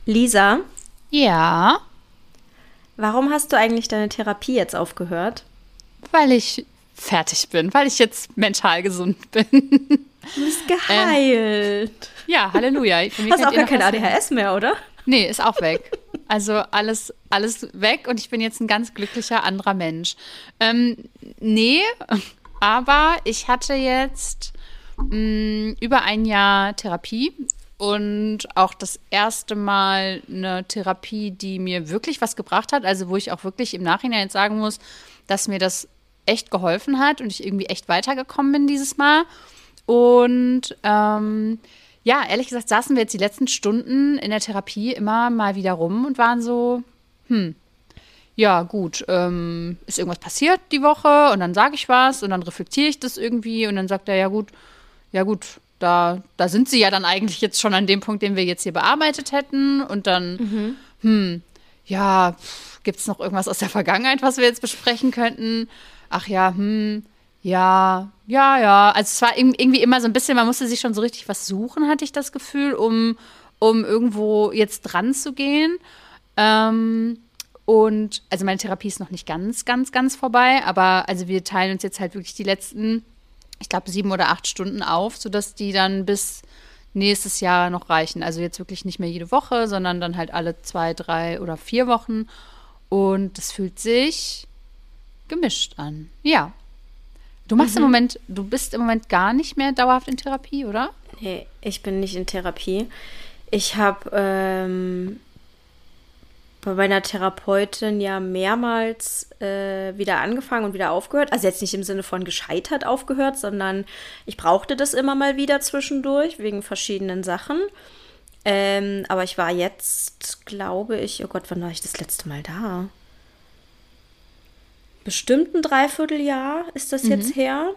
Lisa, Ja, warum hast du eigentlich deine Therapie jetzt aufgehört? weil ich fertig bin, weil ich jetzt mental gesund bin. Du bist äh, geheilt. ja, Halleluja. Von mir Hast könnt auch ihr gar noch kein was sehen. ADHS mehr, oder? Nee, ist auch weg. Also alles weg und ich bin jetzt ein ganz glücklicher anderer Mensch. Ähm, nee, aber ich hatte jetzt über ein Jahr Therapie und auch das erste Mal eine Therapie, die mir wirklich was gebracht hat. Also wo ich auch wirklich im Nachhinein jetzt sagen muss, dass mir das echt geholfen hat und ich irgendwie echt weitergekommen bin dieses Mal. Und ja, ehrlich gesagt saßen wir jetzt die letzten Stunden in der Therapie immer mal wieder rum und waren so, ja gut, ist irgendwas passiert die Woche und dann sage ich was und dann reflektiere ich das irgendwie und dann sagt er, ja gut, da sind sie ja dann eigentlich jetzt schon an dem Punkt, den wir jetzt hier bearbeitet hätten und dann, ja, gibt es noch irgendwas aus der Vergangenheit, was wir jetzt besprechen könnten? Ach ja, ja. Also es war irgendwie immer so ein bisschen, man musste sich schon so richtig was suchen, hatte ich das Gefühl, um irgendwo jetzt dran zu gehen. Und also meine Therapie ist noch nicht ganz vorbei, aber also wir teilen uns jetzt halt wirklich die letzten, ich glaube, 7 oder 8 Stunden auf, sodass die dann bis nächstes Jahr noch reichen. Also jetzt wirklich nicht mehr jede Woche, sondern dann halt alle 2, 3 oder 4 Wochen. Und das fühlt sich gemischt an. Ja. Du bist im Moment gar nicht mehr dauerhaft in Therapie, oder? Nee, ich bin nicht in Therapie. Ich habe bei meiner Therapeutin ja mehrmals wieder angefangen und wieder aufgehört. Also jetzt nicht im Sinne von gescheitert aufgehört, sondern ich brauchte das immer mal wieder zwischendurch wegen verschiedenen Sachen. Aber ich war jetzt, glaube ich, oh Gott, wann war ich das letzte Mal da? Bestimmt ein Dreivierteljahr ist das jetzt her.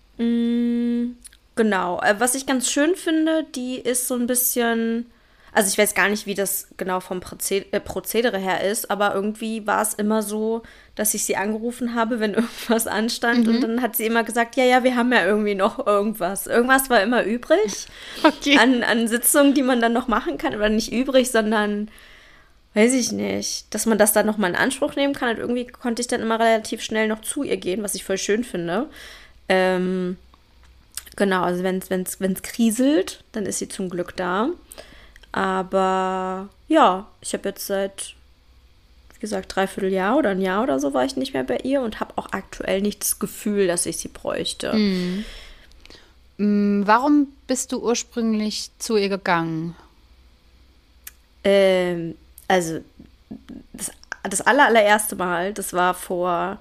Genau. Was ich ganz schön finde, die ist so ein bisschen. Also ich weiß gar nicht, wie das genau vom Prozedere her ist, aber irgendwie war es immer so, dass ich sie angerufen habe, wenn irgendwas anstand. Und dann hat sie immer gesagt, ja, ja, wir haben ja irgendwie noch irgendwas. Irgendwas war immer übrig Okay. an Sitzungen, die man dann noch machen kann. Oder nicht übrig, sondern, weiß ich nicht, dass man das dann nochmal in Anspruch nehmen kann. Und irgendwie konnte ich dann immer relativ schnell noch zu ihr gehen, was ich voll schön finde. Ähm, genau, also wenn's kriselt, dann ist sie zum Glück da. Aber ja, ich habe jetzt seit, wie gesagt, Dreivierteljahr oder ein Jahr oder so war ich nicht mehr bei ihr und habe auch aktuell nicht das Gefühl, dass ich sie bräuchte. Warum bist du ursprünglich zu ihr gegangen? Ähm, also das allererste Mal, das war vor,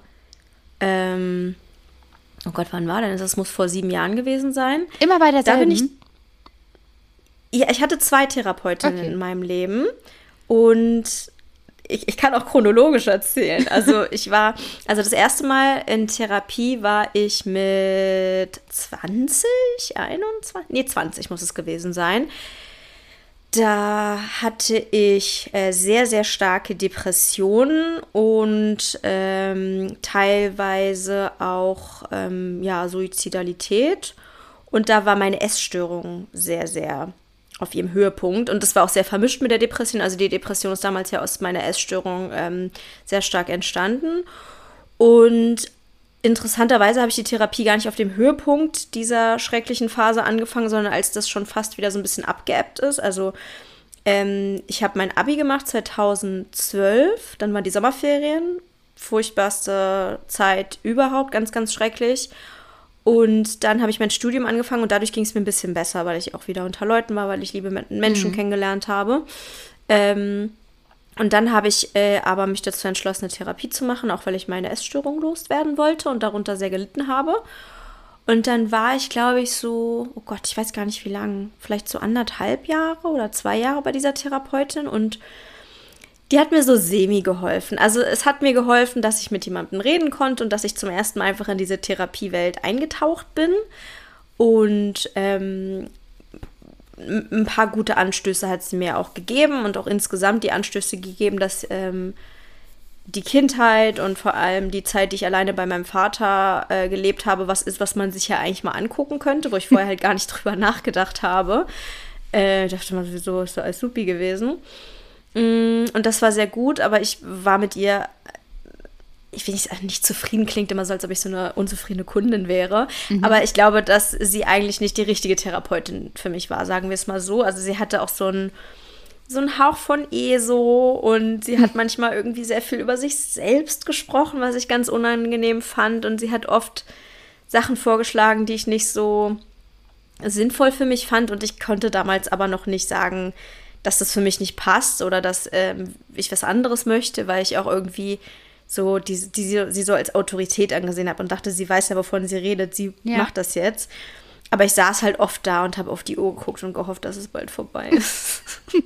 oh Gott, wann war denn das? Das muss vor 7 Jahren gewesen sein. Immer bei Da bin ich, derselben? ja, ich hatte zwei Therapeutinnen Okay. in meinem Leben und ich kann auch chronologisch erzählen. Also das erste Mal in Therapie war ich mit 20, 21, nee, 20 muss es gewesen sein. Da hatte ich sehr, sehr starke Depressionen und teilweise auch ja, Suizidalität. Und da war meine Essstörung sehr, sehr auf ihrem Höhepunkt. Und das war auch sehr vermischt mit der Depression. Also die Depression ist damals ja aus meiner Essstörung sehr stark entstanden. Und interessanterweise habe ich die Therapie gar nicht auf dem Höhepunkt dieser schrecklichen Phase angefangen, sondern als das schon fast wieder so ein bisschen abgeebbt ist. Also ich habe mein Abi gemacht 2012, dann waren die Sommerferien, furchtbarste Zeit überhaupt, ganz, ganz schrecklich. Und dann habe ich mein Studium angefangen und dadurch ging es mir ein bisschen besser, weil ich auch wieder unter Leuten war, weil ich liebe Menschen kennengelernt habe. Ähm, und dann habe ich aber mich dazu entschlossen, eine Therapie zu machen, auch weil ich meine Essstörung loswerden wollte und darunter sehr gelitten habe. Und dann war ich, glaube ich, so, oh Gott, ich weiß gar nicht wie lang, vielleicht so 1,5 Jahre oder 2 Jahre bei dieser Therapeutin und die hat mir so semi geholfen. Also es hat mir geholfen, dass ich mit jemandem reden konnte und dass ich zum ersten Mal einfach in diese Therapiewelt eingetaucht bin. Und ein paar gute Anstöße hat sie mir auch gegeben und auch insgesamt die Anstöße gegeben, dass die Kindheit und vor allem die Zeit, die ich alleine bei meinem Vater gelebt habe, was ist, was man sich ja eigentlich mal angucken könnte, wo ich vorher halt gar nicht drüber nachgedacht habe. Ich dachte mal, sowieso ist so alles supi gewesen. Und das war sehr gut, aber ich war mit ihr, ich will nicht zufrieden, klingt immer so, als ob ich so eine unzufriedene Kundin wäre. Aber ich glaube, dass sie eigentlich nicht die richtige Therapeutin für mich war, sagen wir es mal so. Also sie hatte auch so einen Hauch von ESO und sie hat manchmal irgendwie sehr viel über sich selbst gesprochen, was ich ganz unangenehm fand. Und sie hat oft Sachen vorgeschlagen, die ich nicht so sinnvoll für mich fand. Und ich konnte damals aber noch nicht sagen, dass das für mich nicht passt oder dass ich was anderes möchte, weil ich auch irgendwie so sie so als Autorität angesehen habe und dachte, sie weiß ja, wovon sie redet, sie macht das jetzt. Aber ich saß halt oft da und habe auf die Uhr geguckt und gehofft, dass es bald vorbei ist.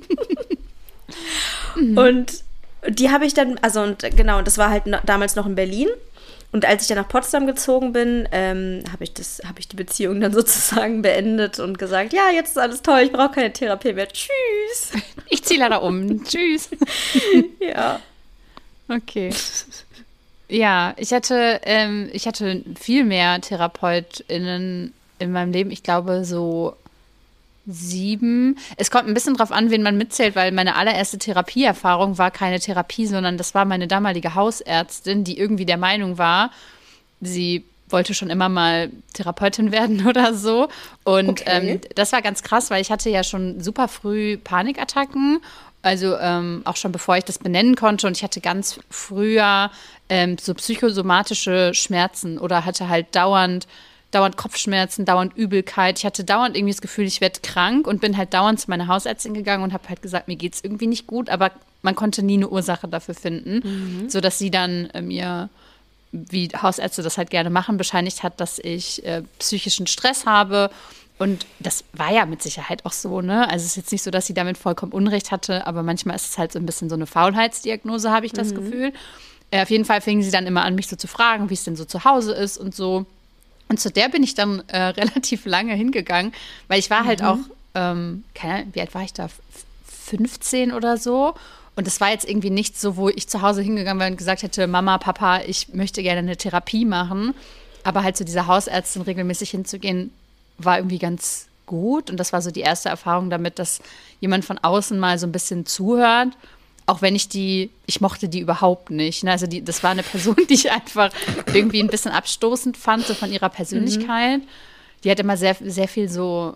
Und die habe ich dann, und das war halt damals noch in Berlin. Und als ich dann nach Potsdam gezogen bin, habe ich die Beziehung dann sozusagen beendet und gesagt, ja, jetzt ist alles toll, ich brauche keine Therapie mehr. Tschüss. Ich ziehe leider um. Tschüss. Ja. Okay. Ja, ich hatte viel mehr TherapeutInnen in meinem Leben. Ich glaube so 7. Es kommt ein bisschen drauf an, wen man mitzählt, weil meine allererste Therapieerfahrung war keine Therapie, sondern das war meine damalige Hausärztin, die irgendwie der Meinung war, sie wollte schon immer mal Therapeutin werden oder so. Und das war ganz krass, weil ich hatte ja schon super früh Panikattacken. Also auch schon bevor ich das benennen konnte. Und ich hatte ganz früher so psychosomatische Schmerzen oder hatte halt dauernd Kopfschmerzen, dauernd Übelkeit. Ich hatte dauernd irgendwie das Gefühl, ich werde krank und bin halt dauernd zu meiner Hausärztin gegangen und habe halt gesagt, mir geht's irgendwie nicht gut, aber man konnte nie eine Ursache dafür finden, sodass sie dann mir, wie Hausärzte das halt gerne machen, bescheinigt hat, dass ich psychischen Stress habe. Und das war ja mit Sicherheit auch so, ne? Also es ist jetzt nicht so, dass sie damit vollkommen Unrecht hatte, aber manchmal ist es halt so ein bisschen so eine Faulheitsdiagnose, habe ich das Gefühl. Auf jeden Fall fingen sie dann immer an, mich so zu fragen, wie es denn so zu Hause ist und so. Und zu der bin ich dann relativ lange hingegangen, weil ich war halt auch, keine Ahnung, wie alt war ich da? 15 oder so. Und es war jetzt irgendwie nicht so, wo ich zu Hause hingegangen wäre und gesagt hätte, Mama, Papa, ich möchte gerne eine Therapie machen. Aber halt zu dieser Hausärztin regelmäßig hinzugehen, war irgendwie ganz gut. Und das war so die erste Erfahrung damit, dass jemand von außen mal so ein bisschen zuhört. Auch wenn ich mochte die überhaupt nicht. Ne? Also das war eine Person, die ich einfach irgendwie ein bisschen abstoßend fand, so von ihrer Persönlichkeit. Die hat immer sehr, sehr viel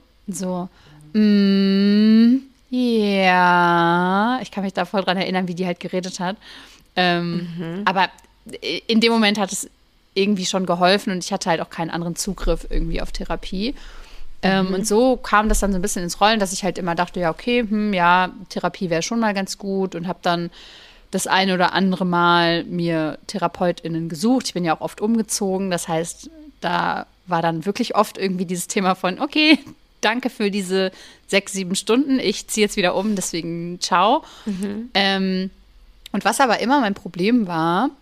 ja. Ich kann mich da voll dran erinnern, wie die halt geredet hat. Aber in dem Moment hat es irgendwie schon geholfen und ich hatte halt auch keinen anderen Zugriff irgendwie auf Therapie. Und so kam das dann so ein bisschen ins Rollen, dass ich halt immer dachte, ja, okay, Therapie wäre schon mal ganz gut und habe dann das eine oder andere Mal mir TherapeutInnen gesucht. Ich bin ja auch oft umgezogen, das heißt, da war dann wirklich oft irgendwie dieses Thema von, okay, danke für diese 6, 7 Stunden, ich ziehe jetzt wieder um, deswegen ciao. Und was aber immer mein Problem war,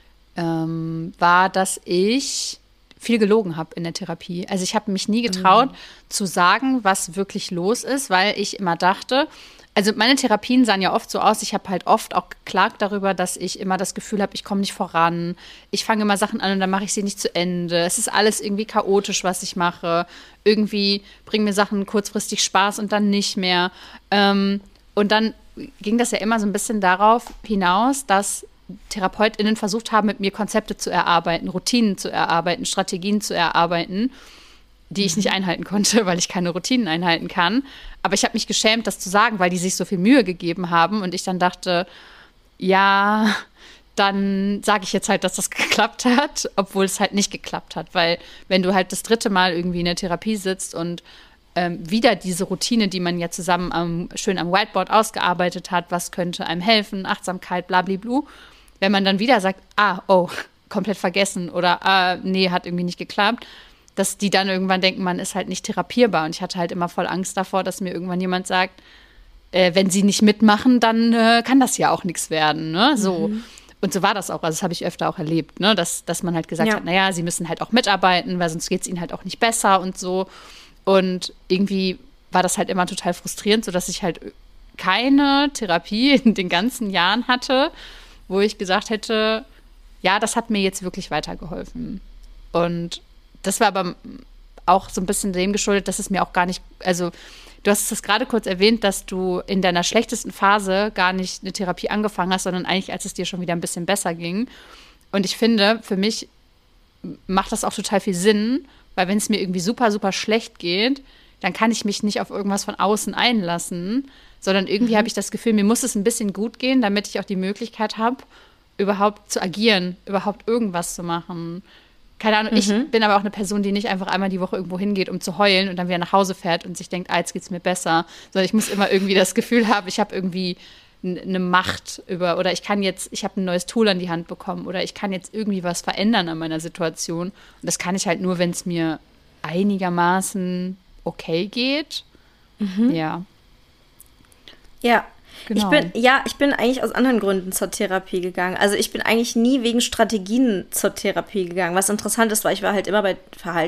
dass ich viel gelogen habe in der Therapie. Also ich habe mich nie getraut zu sagen, was wirklich los ist, weil ich immer dachte, also meine Therapien sahen ja oft so aus, ich habe halt oft auch geklagt darüber, dass ich immer das Gefühl habe, ich komme nicht voran. Ich fange immer Sachen an und dann mache ich sie nicht zu Ende. Es ist alles irgendwie chaotisch, was ich mache. Irgendwie bringen mir Sachen kurzfristig Spaß und dann nicht mehr. Und dann ging das ja immer so ein bisschen darauf hinaus, dass TherapeutInnen versucht haben, mit mir Konzepte zu erarbeiten, Routinen zu erarbeiten, Strategien zu erarbeiten, die ich nicht einhalten konnte, weil ich keine Routinen einhalten kann. Aber ich habe mich geschämt, das zu sagen, weil die sich so viel Mühe gegeben haben. Und ich dann dachte, ja, dann sage ich jetzt halt, dass das geklappt hat, obwohl es halt nicht geklappt hat. Weil wenn du halt das 3. Mal irgendwie in der Therapie sitzt und wieder diese Routine, die man ja zusammen schön am Whiteboard ausgearbeitet hat, was könnte einem helfen, Achtsamkeit, blablabla, wenn man dann wieder sagt, komplett vergessen oder nee, hat irgendwie nicht geklappt, dass die dann irgendwann denken, man ist halt nicht therapierbar. Und ich hatte halt immer voll Angst davor, dass mir irgendwann jemand sagt, wenn sie nicht mitmachen, dann kann das ja auch nichts werden. Ne? So. Und so war das auch. Also das habe ich öfter auch erlebt, ne? dass man halt gesagt hat, naja, sie müssen halt auch mitarbeiten, weil sonst geht es ihnen halt auch nicht besser und so. Und irgendwie war das halt immer total frustrierend, sodass ich halt keine Therapie in den ganzen Jahren hatte, wo ich gesagt hätte, ja, das hat mir jetzt wirklich weitergeholfen. Und das war aber auch so ein bisschen dem geschuldet, dass es mir auch gar nicht, also du hast es gerade kurz erwähnt, dass du in deiner schlechtesten Phase gar nicht eine Therapie angefangen hast, sondern eigentlich, als es dir schon wieder ein bisschen besser ging. Und ich finde, für mich macht das auch total viel Sinn, weil wenn es mir irgendwie super, super schlecht geht, dann kann ich mich nicht auf irgendwas von außen einlassen, sondern irgendwie habe ich das Gefühl, mir muss es ein bisschen gut gehen, damit ich auch die Möglichkeit habe, überhaupt zu agieren, überhaupt irgendwas zu machen. Keine Ahnung, ich bin aber auch eine Person, die nicht einfach einmal die Woche irgendwo hingeht, um zu heulen und dann wieder nach Hause fährt und sich denkt, jetzt geht's mir besser. Sondern ich muss immer irgendwie das Gefühl haben, ich habe irgendwie eine Macht über, oder ich habe ein neues Tool an die Hand bekommen oder ich kann jetzt irgendwie was verändern an meiner Situation. Und das kann ich halt nur, wenn es mir einigermaßen okay geht. Ja. Ja. Genau. Ich bin eigentlich aus anderen Gründen zur Therapie gegangen. Also ich bin eigentlich nie wegen Strategien zur Therapie gegangen. Was interessant ist, weil ich war halt immer bei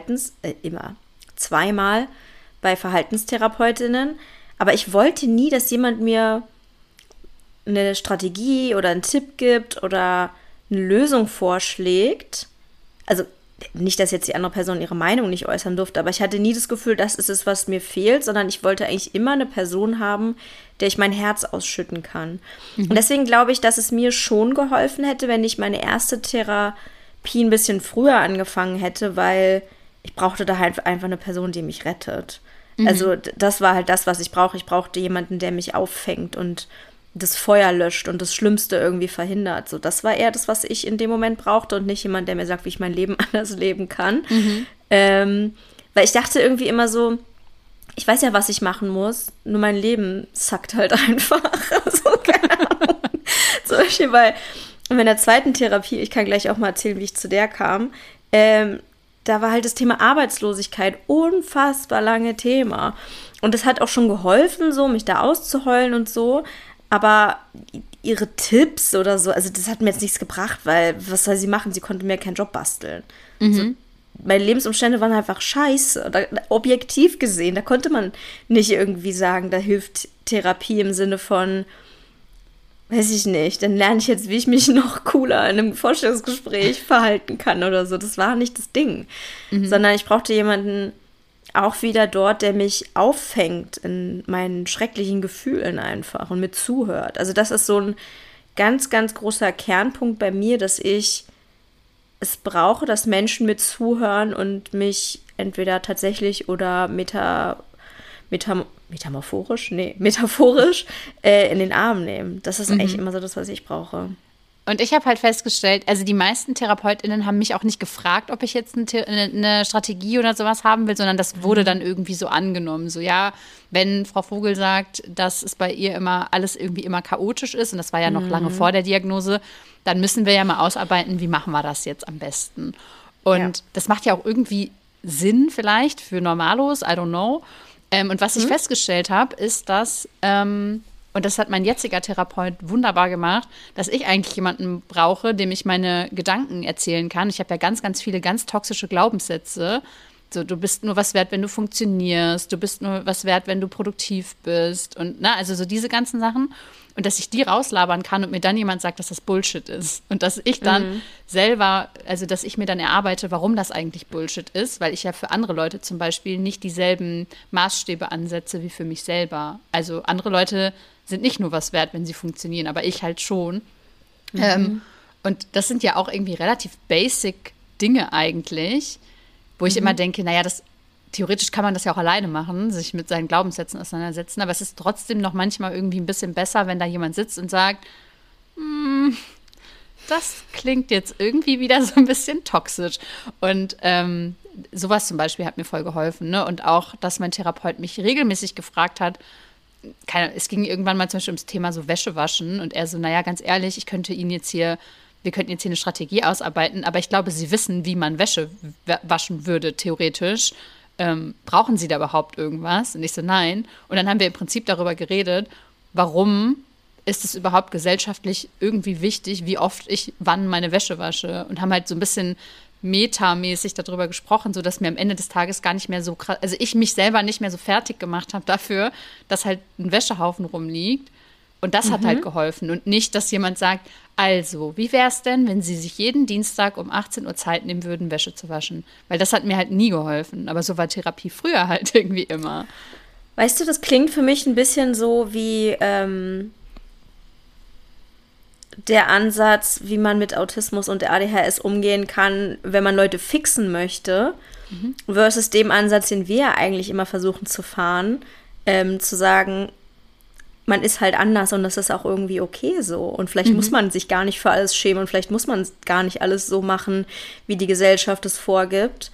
zweimal bei Verhaltenstherapeutinnen. Aber ich wollte nie, dass jemand mir eine Strategie oder einen Tipp gibt oder eine Lösung vorschlägt. Also nicht, dass jetzt die andere Person ihre Meinung nicht äußern durfte, aber ich hatte nie das Gefühl, das ist es, was mir fehlt, sondern ich wollte eigentlich immer eine Person haben, der ich mein Herz ausschütten kann. Und deswegen glaube ich, dass es mir schon geholfen hätte, wenn ich meine erste Therapie ein bisschen früher angefangen hätte, weil ich brauchte da halt einfach eine Person, die mich rettet. Also das war halt das, was ich brauche. Ich brauchte jemanden, der mich auffängt und das Feuer löscht und das Schlimmste irgendwie verhindert. So, das war eher das, was ich in dem Moment brauchte und nicht jemand, der mir sagt, wie ich mein Leben anders leben kann. Weil ich dachte irgendwie immer so, ich weiß ja, was ich machen muss, nur mein Leben sackt halt einfach. So, keine Ahnung. Zum Beispiel bei meiner zweiten Therapie, ich kann gleich auch mal erzählen, wie ich zu der kam, da war halt das Thema Arbeitslosigkeit unfassbar lange Thema. Und das hat auch schon geholfen, so mich da auszuheulen und so. Aber ihre Tipps oder so, also das hat mir jetzt nichts gebracht, weil was soll sie machen? Sie konnte mir keinen Job basteln. So, meine Lebensumstände waren einfach scheiße. Objektiv gesehen, da konnte man nicht irgendwie sagen, da hilft Therapie im Sinne von, weiß ich nicht, dann lerne ich jetzt, wie ich mich noch cooler in einem Vorstellungsgespräch verhalten kann oder so. Das war nicht das Ding. Sondern ich brauchte jemanden auch wieder dort, der mich auffängt in meinen schrecklichen Gefühlen einfach und mir zuhört. Also das ist so ein ganz, ganz großer Kernpunkt bei mir, dass ich es brauche, dass Menschen mir zuhören und mich entweder tatsächlich oder metaphorisch in den Arm nehmen. Das ist eigentlich immer so das, was ich brauche. Und ich habe halt festgestellt, also die meisten TherapeutInnen haben mich auch nicht gefragt, ob ich jetzt eine Strategie oder sowas haben will, sondern das wurde dann irgendwie so angenommen. So, ja, wenn Frau Vogel sagt, dass es bei ihr immer alles irgendwie immer chaotisch ist, und das war ja noch lange vor der Diagnose, dann müssen wir ja mal ausarbeiten, wie machen wir das jetzt am besten. Und das macht ja auch irgendwie Sinn vielleicht für Normalos, I don't know. Und was ich festgestellt habe, ist, dass und das hat mein jetziger Therapeut wunderbar gemacht, dass ich eigentlich jemanden brauche, dem ich meine Gedanken erzählen kann. Ich habe ja ganz, ganz viele ganz toxische Glaubenssätze. So, du bist nur was wert, wenn du funktionierst. Du bist nur was wert, wenn du produktiv bist. Und also so diese ganzen Sachen. Und dass ich die rauslabern kann und mir dann jemand sagt, dass das Bullshit ist. Und dass ich dann selber, also dass ich mir dann erarbeite, warum das eigentlich Bullshit ist. Weil ich ja für andere Leute zum Beispiel nicht dieselben Maßstäbe ansetze wie für mich selber. Also andere Leute sind nicht nur was wert, wenn sie funktionieren, aber ich halt schon. Und das sind ja auch irgendwie relativ basic Dinge eigentlich, wo ich immer denke, naja, theoretisch kann man das ja auch alleine machen, sich mit seinen Glaubenssätzen auseinandersetzen, aber es ist trotzdem noch manchmal irgendwie ein bisschen besser, wenn da jemand sitzt und sagt, das klingt jetzt irgendwie wieder so ein bisschen toxisch. Und sowas zum Beispiel hat mir voll geholfen, ne? Und auch, dass mein Therapeut mich regelmäßig gefragt hat, es ging irgendwann mal zum Beispiel ums Thema so Wäsche waschen und er so, naja, ganz ehrlich, wir könnten jetzt hier eine Strategie ausarbeiten, aber ich glaube, Sie wissen, wie man Wäsche waschen würde, theoretisch. Brauchen Sie da überhaupt irgendwas? Und ich so, nein. Und dann haben wir im Prinzip darüber geredet, warum ist es überhaupt gesellschaftlich irgendwie wichtig, wie oft ich wann meine Wäsche wasche und haben halt so ein bisschen metamäßig darüber gesprochen, sodass mir am Ende des Tages gar nicht mehr so krass, also ich mich selber nicht mehr so fertig gemacht habe dafür, dass halt ein Wäschehaufen rumliegt. Und das hat halt geholfen. Und nicht, dass jemand sagt, also, wie wäre es denn, wenn Sie sich jeden Dienstag um 18 Uhr Zeit nehmen würden, Wäsche zu waschen? Weil das hat mir halt nie geholfen. Aber so war Therapie früher halt irgendwie immer. Weißt du, das klingt für mich ein bisschen so wie der Ansatz, wie man mit Autismus und der ADHS umgehen kann, wenn man Leute fixen möchte, versus dem Ansatz, den wir eigentlich immer versuchen zu fahren, zu sagen, man ist halt anders und das ist auch irgendwie okay so. Und vielleicht muss man sich gar nicht für alles schämen und vielleicht muss man gar nicht alles so machen, wie die Gesellschaft es vorgibt.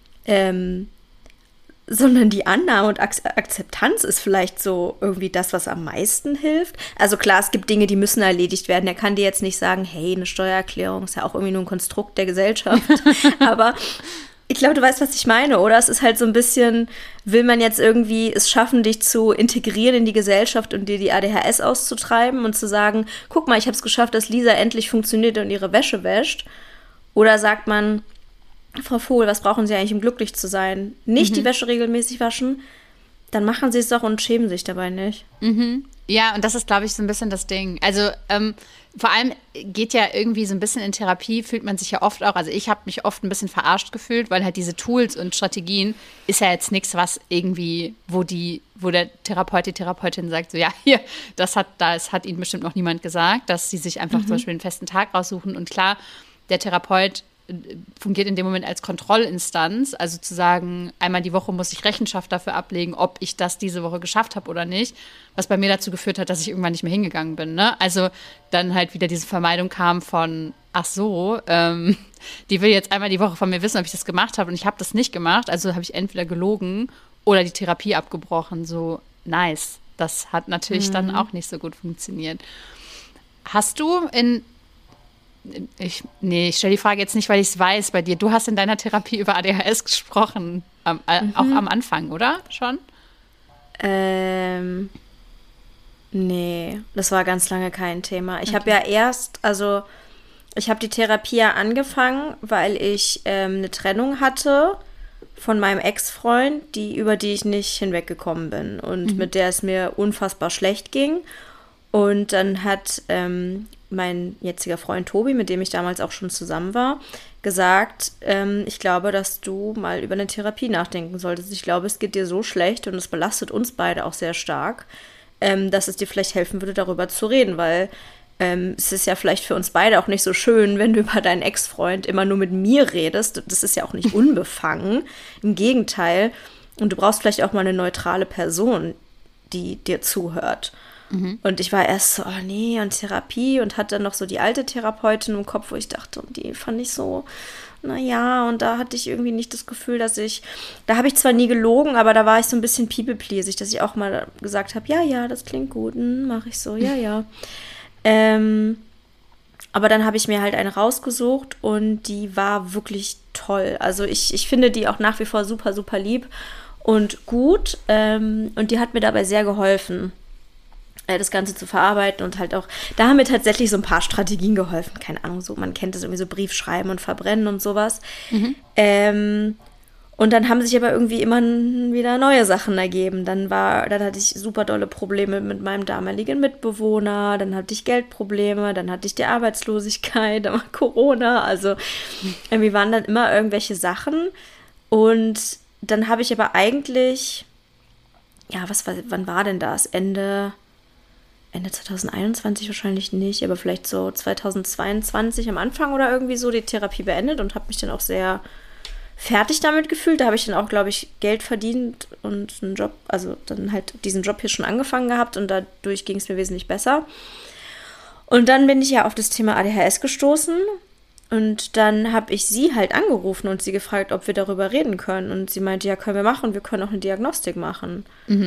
Sondern die Annahme und Akzeptanz ist vielleicht so irgendwie das, was am meisten hilft. Also klar, es gibt Dinge, die müssen erledigt werden. Er kann dir jetzt nicht sagen, hey, eine Steuererklärung ist ja auch irgendwie nur ein Konstrukt der Gesellschaft. Aber ich glaube, du weißt, was ich meine, oder? Es ist halt so ein bisschen, will man jetzt irgendwie es schaffen, dich zu integrieren in die Gesellschaft und dir die ADHS auszutreiben und zu sagen, guck mal, ich habe es geschafft, dass Lisa endlich funktioniert und ihre Wäsche wäscht. Oder sagt man, Frau Vogel, was brauchen Sie eigentlich, um glücklich zu sein? Nicht die Wäsche regelmäßig waschen, dann machen Sie es doch und schämen sich dabei nicht. Ja, und das ist, glaube ich, so ein bisschen das Ding. Also vor allem geht ja irgendwie so ein bisschen in Therapie, fühlt man sich ja oft auch, also ich habe mich oft ein bisschen verarscht gefühlt, weil halt diese Tools und Strategien ist ja jetzt nichts, was irgendwie, wo der Therapeut, die Therapeutin sagt, so ja, hier, das hat Ihnen bestimmt noch niemand gesagt, dass Sie sich einfach zum Beispiel einen festen Tag raussuchen. Und klar, der Therapeut fungiert in dem Moment als Kontrollinstanz, also zu sagen, einmal die Woche muss ich Rechenschaft dafür ablegen, ob ich das diese Woche geschafft habe oder nicht, was bei mir dazu geführt hat, dass ich irgendwann nicht mehr hingegangen bin. Ne? Also dann halt wieder diese Vermeidung kam von, ach so, die will jetzt einmal die Woche von mir wissen, ob ich das gemacht habe und ich habe das nicht gemacht, also habe ich entweder gelogen oder die Therapie abgebrochen. So, nice. Das hat natürlich dann auch nicht so gut funktioniert. Hast du ich stelle die Frage jetzt nicht, weil ich es weiß bei dir. Du hast in deiner Therapie über ADHS gesprochen, auch am Anfang, oder? Schon? Nee, das war ganz lange kein Thema. Ich habe ja ich habe die Therapie ja angefangen, weil ich eine Trennung hatte von meinem Ex-Freund, über die ich nicht hinweggekommen bin und mit der es mir unfassbar schlecht ging. Und dann hat mein jetziger Freund Tobi, mit dem ich damals auch schon zusammen war, gesagt, ich glaube, dass du mal über eine Therapie nachdenken solltest. Ich glaube, es geht dir so schlecht und es belastet uns beide auch sehr stark, dass es dir vielleicht helfen würde, darüber zu reden, weil es ist ja vielleicht für uns beide auch nicht so schön, wenn du über deinen Ex-Freund immer nur mit mir redest. Das ist ja auch nicht unbefangen. Im Gegenteil. Und du brauchst vielleicht auch mal eine neutrale Person, die dir zuhört. Und ich war erst so, oh nee, und Therapie und hatte dann noch so die alte Therapeutin im Kopf, wo ich dachte, und die fand ich so, naja, und da hatte ich irgendwie nicht das Gefühl, da habe ich zwar nie gelogen, aber da war ich so ein bisschen people-pleasig, dass ich auch mal gesagt habe, ja, das klingt gut, mache ich so, ja. Aber dann habe ich mir halt eine rausgesucht und die war wirklich toll. Also ich finde die auch nach wie vor super, super lieb und gut und die hat mir dabei sehr geholfen, das Ganze zu verarbeiten und halt auch, da haben mir tatsächlich so ein paar Strategien geholfen, keine Ahnung, so, man kennt das irgendwie so Briefschreiben und Verbrennen und sowas. Und dann haben sich aber irgendwie immer wieder neue Sachen ergeben. Dann hatte ich super dolle Probleme mit meinem damaligen Mitbewohner, dann hatte ich Geldprobleme, dann hatte ich die Arbeitslosigkeit, dann war Corona, also irgendwie waren dann immer irgendwelche Sachen und dann habe ich aber eigentlich, ja, wann war denn das? Ende 2021 wahrscheinlich nicht, aber vielleicht so 2022 am Anfang oder irgendwie so die Therapie beendet und habe mich dann auch sehr fertig damit gefühlt. Da habe ich dann auch, glaube ich, Geld verdient und einen Job, also dann halt diesen Job hier schon angefangen gehabt und dadurch ging es mir wesentlich besser. Und dann bin ich ja auf das Thema ADHS gestoßen und dann habe ich sie halt angerufen und sie gefragt, ob wir darüber reden können. Und sie meinte, ja, können wir machen, wir können auch eine Diagnostik machen.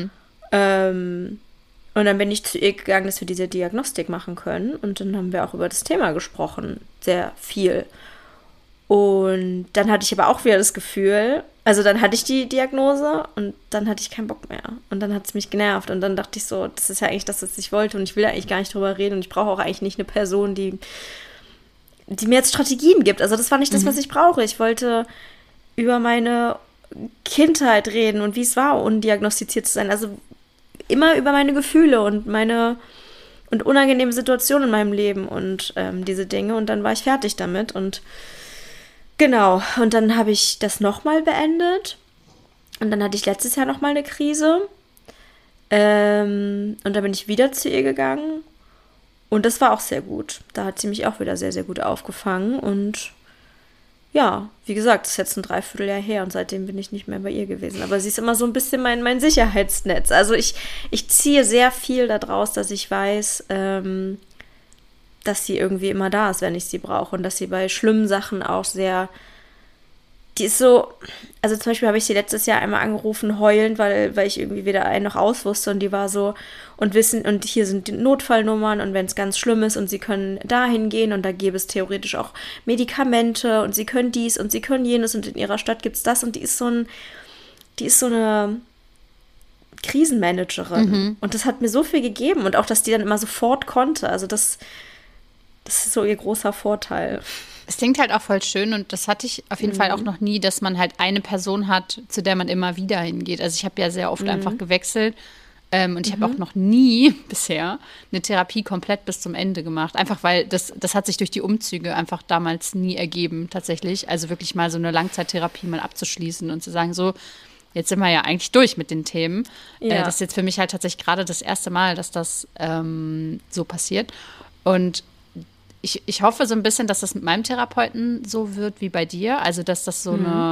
Und dann bin ich zu ihr gegangen, dass wir diese Diagnostik machen können. Und dann haben wir auch über das Thema gesprochen, sehr viel. Und dann hatte ich aber auch wieder das Gefühl, also dann hatte ich die Diagnose und dann hatte ich keinen Bock mehr. Und dann hat es mich genervt. Und dann dachte ich so, das ist ja eigentlich das, was ich wollte. Und ich will eigentlich gar nicht drüber reden. Und ich brauche auch eigentlich nicht eine Person, die mir jetzt Strategien gibt. Also das war nicht das, was ich brauche. Ich wollte über meine Kindheit reden und wie es war, undiagnostiziert zu sein. Also immer über meine Gefühle und unangenehme Situationen in meinem Leben und diese Dinge. Und dann war ich fertig damit und genau. Und dann habe ich das nochmal beendet. Und dann hatte ich letztes Jahr nochmal eine Krise. Und dann bin ich wieder zu ihr gegangen und das war auch sehr gut. Da hat sie mich auch wieder sehr, sehr gut aufgefangen und ja, wie gesagt, das ist jetzt ein Dreivierteljahr her und seitdem bin ich nicht mehr bei ihr gewesen. Aber sie ist immer so ein bisschen mein Sicherheitsnetz. Also ich ziehe sehr viel daraus, dass ich weiß, dass sie irgendwie immer da ist, wenn ich sie brauche. Und dass sie bei schlimmen Sachen auch sehr, die ist so, also zum Beispiel habe ich sie letztes Jahr einmal angerufen, heulend, weil ich irgendwie weder ein noch aus wusste und die war so, und hier sind die Notfallnummern und wenn es ganz schlimm ist und sie können dahin gehen und da gäbe es theoretisch auch Medikamente und sie können dies und sie können jenes und in ihrer Stadt gibt es das und die ist so eine Krisenmanagerin und das hat mir so viel gegeben und auch, dass die dann immer sofort konnte, also das ist so ihr großer Vorteil. Es klingt halt auch voll schön und das hatte ich auf jeden Fall auch noch nie, dass man halt eine Person hat, zu der man immer wieder hingeht. Also ich habe ja sehr oft einfach gewechselt und ich habe auch noch nie bisher eine Therapie komplett bis zum Ende gemacht. Einfach weil das hat sich durch die Umzüge einfach damals nie ergeben tatsächlich. Also wirklich mal so eine Langzeittherapie mal abzuschließen und zu sagen so, jetzt sind wir ja eigentlich durch mit den Themen. Ja. Das ist jetzt für mich halt tatsächlich gerade das erste Mal, dass das so passiert. Und ich hoffe so ein bisschen, dass das mit meinem Therapeuten so wird wie bei dir. Also, dass das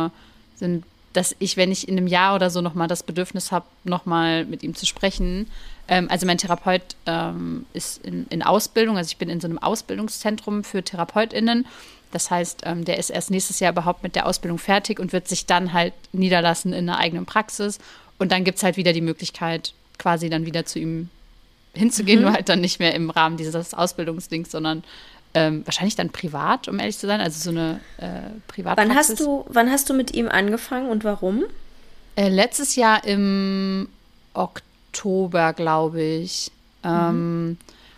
dass ich, wenn ich in einem Jahr oder so nochmal das Bedürfnis habe, nochmal mit ihm zu sprechen. Also, mein Therapeut ist in Ausbildung. Also, ich bin in so einem Ausbildungszentrum für TherapeutInnen. Das heißt, der ist erst nächstes Jahr überhaupt mit der Ausbildung fertig und wird sich dann halt niederlassen in einer eigenen Praxis. Und dann gibt es halt wieder die Möglichkeit, quasi dann wieder zu ihm hinzugehen, nur halt dann nicht mehr im Rahmen dieses Ausbildungsdings, sondern wahrscheinlich dann privat, um ehrlich zu sein, also so eine Privatpraxis. Wann hast du mit ihm angefangen und warum? Letztes Jahr im Oktober, glaube ich. Und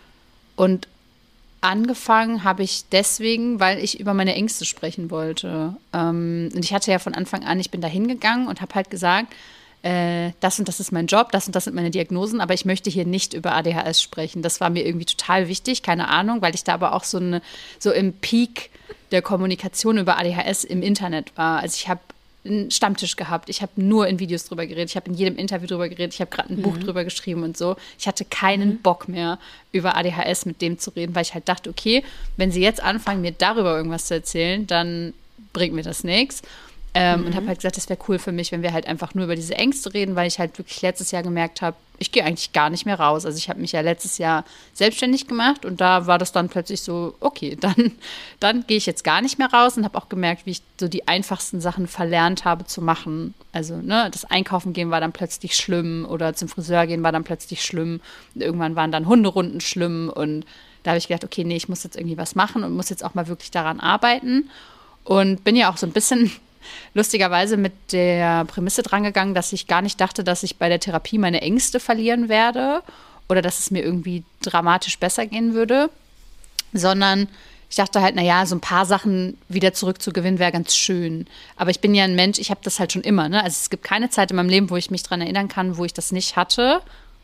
angefangen habe ich deswegen, weil ich über meine Ängste sprechen wollte. Und ich hatte ja von Anfang an, ich bin da hingegangen und habe halt gesagt, das und das ist mein Job, das und das sind meine Diagnosen, aber ich möchte hier nicht über ADHS sprechen. Das war mir irgendwie total wichtig, keine Ahnung, weil ich da aber auch so im Peak der Kommunikation über ADHS im Internet war. Also ich habe einen Stammtisch gehabt, ich habe nur in Videos drüber geredet, ich habe in jedem Interview drüber geredet, ich habe gerade ein Buch drüber geschrieben und so. Ich hatte keinen Bock mehr, über ADHS mit dem zu reden, weil ich halt dachte, okay, wenn sie jetzt anfangen, mir darüber irgendwas zu erzählen, dann bringt mir das nichts. Und habe halt gesagt, das wäre cool für mich, wenn wir halt einfach nur über diese Ängste reden, weil ich halt wirklich letztes Jahr gemerkt habe, ich gehe eigentlich gar nicht mehr raus. Also ich habe mich ja letztes Jahr selbstständig gemacht und da war das dann plötzlich so, okay, dann gehe ich jetzt gar nicht mehr raus und habe auch gemerkt, wie ich so die einfachsten Sachen verlernt habe zu machen. Also das Einkaufen gehen war dann plötzlich schlimm oder zum Friseur gehen war dann plötzlich schlimm. Und irgendwann waren dann Hunderunden schlimm und da habe ich gedacht, okay, nee, ich muss jetzt irgendwie was machen und muss jetzt auch mal wirklich daran arbeiten und bin ja auch so ein bisschen lustigerweise mit der Prämisse drangegangen, dass ich gar nicht dachte, dass ich bei der Therapie meine Ängste verlieren werde oder dass es mir irgendwie dramatisch besser gehen würde, sondern ich dachte halt, naja, so ein paar Sachen wieder zurückzugewinnen wäre ganz schön. Aber ich bin ja ein Mensch, ich habe das halt schon immer, ne? Also es gibt keine Zeit in meinem Leben, wo ich mich dran erinnern kann, wo ich das nicht hatte,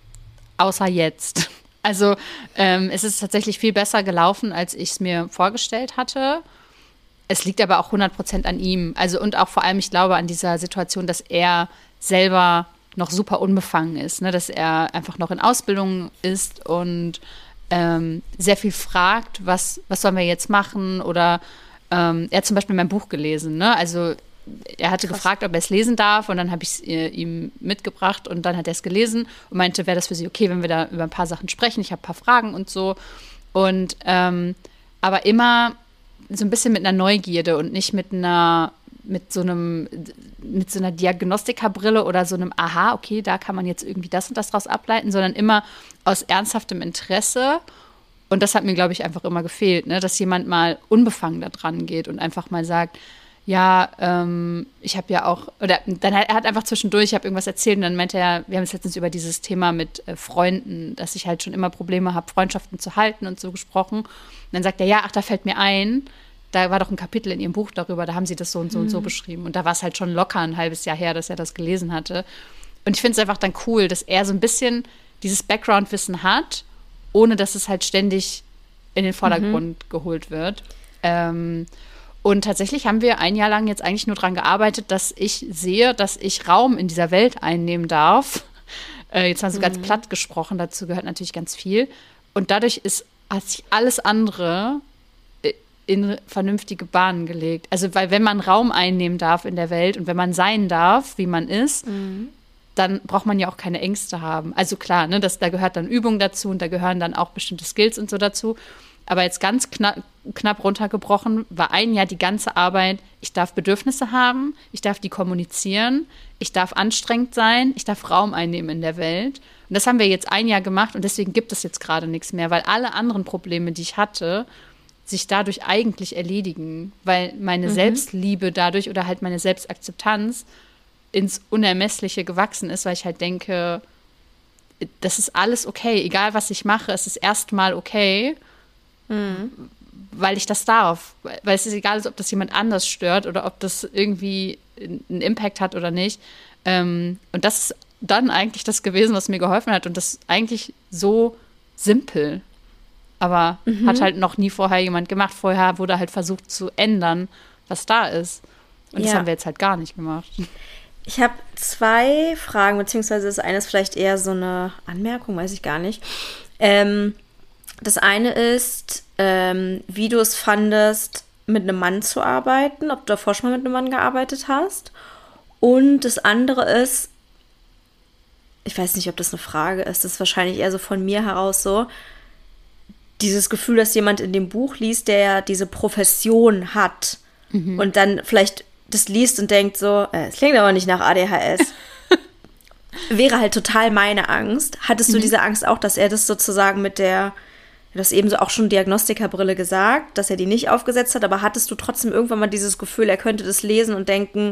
außer jetzt. Also es ist tatsächlich viel besser gelaufen, als ich es mir vorgestellt hatte. Es liegt aber auch 100% an ihm. Also und auch vor allem, ich glaube, an dieser Situation, dass er selber noch super unbefangen ist, ne? Dass er einfach noch in Ausbildung ist und sehr viel fragt, was sollen wir jetzt machen? Oder er hat zum Beispiel mein Buch gelesen, ne? Also er hatte gefragt, ob er es lesen darf und dann habe ich es ihm mitgebracht und dann hat er es gelesen und meinte, wäre das für Sie okay, wenn wir da über ein paar Sachen sprechen? Ich habe ein paar Fragen und so. Und aber immer so ein bisschen mit einer Neugierde und nicht mit so einer Diagnostikabrille oder so einem Aha, okay, da kann man jetzt irgendwie das und das draus ableiten, sondern immer aus ernsthaftem Interesse. Und das hat mir, glaube ich, einfach immer gefehlt, ne? Dass jemand mal unbefangen da dran geht und einfach mal sagt, ja, ich habe ja auch, oder dann er hat einfach zwischendurch, ich habe irgendwas erzählt und dann meinte er, wir haben jetzt letztens über dieses Thema mit Freunden, dass ich halt schon immer Probleme habe, Freundschaften zu halten und so gesprochen. Und dann sagt er, ja, ach, da fällt mir ein, da war doch ein Kapitel in Ihrem Buch darüber, da haben Sie das so und so und so beschrieben. Und da war es halt schon locker ein halbes Jahr her, dass er das gelesen hatte. Und ich finde es einfach dann cool, dass er so ein bisschen dieses Background-Wissen hat, ohne dass es halt ständig in den Vordergrund geholt wird. Und tatsächlich haben wir ein Jahr lang jetzt eigentlich nur daran gearbeitet, dass ich sehe, dass ich Raum in dieser Welt einnehmen darf, Jetzt mal so ganz platt gesprochen, dazu gehört natürlich ganz viel. Und dadurch hat sich alles andere in vernünftige Bahnen gelegt. Also, weil wenn man Raum einnehmen darf in der Welt und wenn man sein darf, wie man ist, dann braucht man ja auch keine Ängste haben. Also klar, ne, da gehört dann Übung dazu und da gehören dann auch bestimmte Skills und so dazu. Aber jetzt ganz knapp runtergebrochen war ein Jahr die ganze Arbeit, ich darf Bedürfnisse haben, ich darf die kommunizieren, ich darf anstrengend sein, ich darf Raum einnehmen in der Welt. Und das haben wir jetzt ein Jahr gemacht und deswegen gibt es jetzt gerade nichts mehr, weil alle anderen Probleme, die ich hatte, sich dadurch eigentlich erledigen, weil meine Selbstliebe dadurch oder halt meine Selbstakzeptanz ins Unermessliche gewachsen ist, weil ich halt denke, das ist alles okay, egal was ich mache, es ist erstmal okay, weil ich das darf. Weil es ist egal, ob das jemand anders stört oder ob das irgendwie einen Impact hat oder nicht. Und das ist dann eigentlich das gewesen, was mir geholfen hat und das ist eigentlich so simpel. Aber hat halt noch nie vorher jemand gemacht. Vorher wurde halt versucht zu ändern, was da ist. Und das haben wir jetzt halt gar nicht gemacht. Ich habe 2 Fragen, beziehungsweise das eine ist vielleicht eher so eine Anmerkung, weiß ich gar nicht. Das eine ist, wie du es fandest, mit einem Mann zu arbeiten, ob du davor schon mal mit einem Mann gearbeitet hast. Und das andere ist, ich weiß nicht, ob das eine Frage ist, das ist wahrscheinlich eher so von mir heraus so, dieses Gefühl, dass jemand in dem Buch liest, der ja diese Profession hat und dann vielleicht das liest und denkt so, es klingt aber nicht nach ADHS. Wäre halt total meine Angst. Hattest du diese Angst auch, dass er das sozusagen mit der, du hast eben so auch schon Diagnostikerbruille gesagt, dass er die nicht aufgesetzt hat, aber hattest du trotzdem irgendwann mal dieses Gefühl, er könnte das lesen und denken,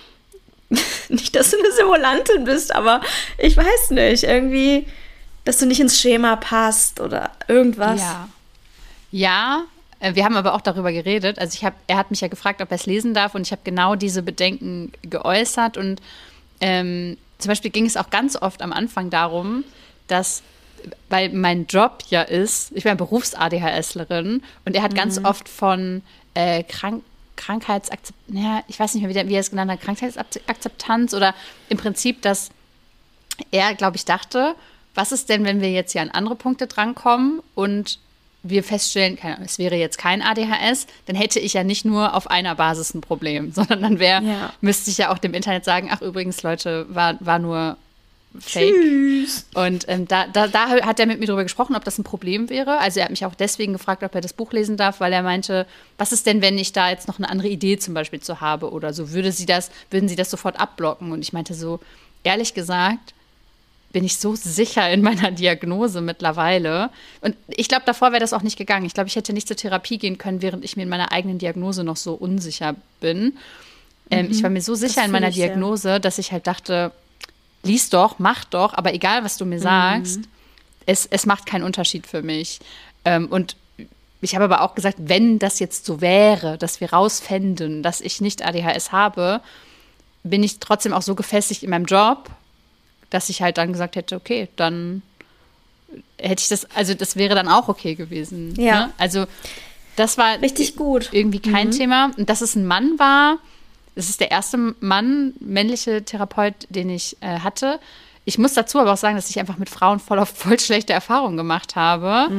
nicht, dass du eine Simulantin bist, aber ich weiß nicht, irgendwie, dass du nicht ins Schema passt oder irgendwas. Ja, wir haben aber auch darüber geredet. Also er hat mich ja gefragt, ob er es lesen darf und ich habe genau diese Bedenken geäußert und zum Beispiel ging es auch ganz oft am Anfang darum, dass, weil mein Job ja ist, ich bin Berufs-ADHSlerin und er hat ganz oft von Krankheitsakzeptanz, ich weiß nicht mehr, wie er es genannt hat, Krankheitsakzeptanz oder im Prinzip, dass er, glaube ich, dachte, was ist denn, wenn wir jetzt hier an andere Punkte drankommen und wir feststellen, es wäre jetzt kein ADHS, dann hätte ich ja nicht nur auf einer Basis ein Problem, sondern dann müsste ich ja auch dem Internet sagen, ach übrigens, Leute, war nur Fake. Tschüss. Und da hat er mit mir drüber gesprochen, ob das ein Problem wäre. Also er hat mich auch deswegen gefragt, ob er das Buch lesen darf, weil er meinte, was ist denn, wenn ich da jetzt noch eine andere Idee zum Beispiel zu habe oder so, würden Sie das sofort abblocken? Und ich meinte so, ehrlich gesagt, bin ich so sicher in meiner Diagnose mittlerweile. Und ich glaube, davor wäre das auch nicht gegangen. Ich glaube, ich hätte nicht zur Therapie gehen können, während ich mir in meiner eigenen Diagnose noch so unsicher bin. Ich war mir so sicher in meiner Diagnose, dass ich halt dachte, lies doch, mach doch, aber egal, was du mir sagst, es macht keinen Unterschied für mich. Und ich habe aber auch gesagt, wenn das jetzt so wäre, dass wir rausfänden, dass ich nicht ADHS habe, bin ich trotzdem auch so gefestigt in meinem Job, dass ich halt dann gesagt hätte, okay, dann hätte ich das, also das wäre dann auch okay gewesen. Ja. Ne? Also das war richtig gut. Irgendwie kein Thema. Und dass es ein Mann war, das ist der erste männliche Therapeut, den ich hatte. Ich muss dazu aber auch sagen, dass ich einfach mit Frauen voll schlechte Erfahrungen gemacht habe.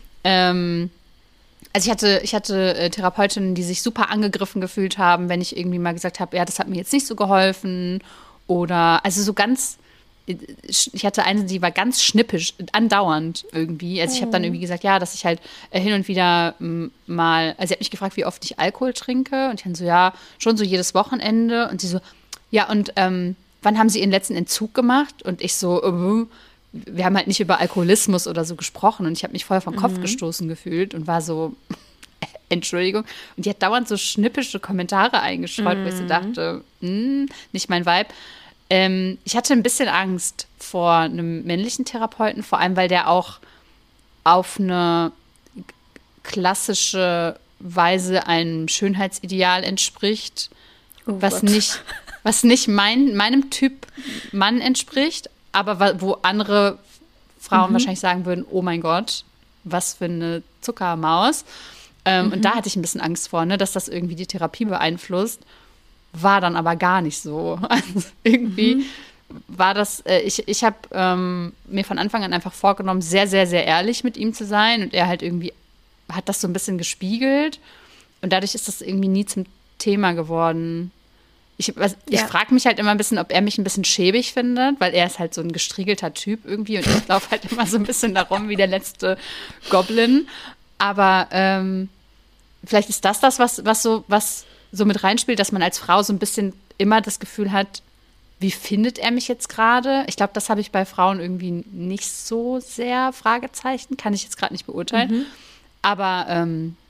Also ich hatte Therapeutinnen, die sich super angegriffen gefühlt haben, wenn ich irgendwie mal gesagt habe, ja, das hat mir jetzt nicht so geholfen. Oder, also so ganz, ich hatte eine, die war ganz schnippisch, andauernd irgendwie. Also ich habe dann irgendwie gesagt, ja, dass ich halt hin und wieder mal, also sie hat mich gefragt, wie oft ich Alkohol trinke. Und ich dann so, ja, schon so jedes Wochenende. Und sie so, ja, und wann haben Sie Ihren letzten Entzug gemacht? Und ich so, wir haben halt nicht über Alkoholismus oder so gesprochen. Und ich habe mich voll vom Kopf gestoßen gefühlt und war so, Entschuldigung. Und die hat dauernd so schnippische Kommentare eingeschreut, wo ich so dachte, nicht mein Vibe. Ich hatte ein bisschen Angst vor einem männlichen Therapeuten, vor allem, weil der auch auf eine klassische Weise einem Schönheitsideal entspricht, was nicht meinem Typ Mann entspricht, aber wo andere Frauen wahrscheinlich sagen würden, oh mein Gott, was für eine Zuckermaus. Und da hatte ich ein bisschen Angst vor, ne, dass das irgendwie die Therapie beeinflusst. War dann aber gar nicht so. Also irgendwie war das, ich habe mir von Anfang an einfach vorgenommen, sehr, sehr, sehr ehrlich mit ihm zu sein. Und er halt irgendwie hat das so ein bisschen gespiegelt. Und dadurch ist das irgendwie nie zum Thema geworden. Ich frage mich halt immer ein bisschen, ob er mich ein bisschen schäbig findet, weil er ist halt so ein gestriegelter Typ irgendwie und ich laufe halt immer so ein bisschen darum wie der letzte Goblin. Aber vielleicht ist das, was so mit reinspielt, dass man als Frau so ein bisschen immer das Gefühl hat, wie findet er mich jetzt gerade? Ich glaube, das habe ich bei Frauen irgendwie nicht so sehr, Fragezeichen, kann ich jetzt gerade nicht beurteilen. Aber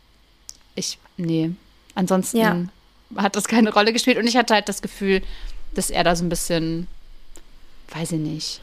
ansonsten hat das keine Rolle gespielt. Und ich hatte halt das Gefühl, dass er da so ein bisschen, weiß ich nicht,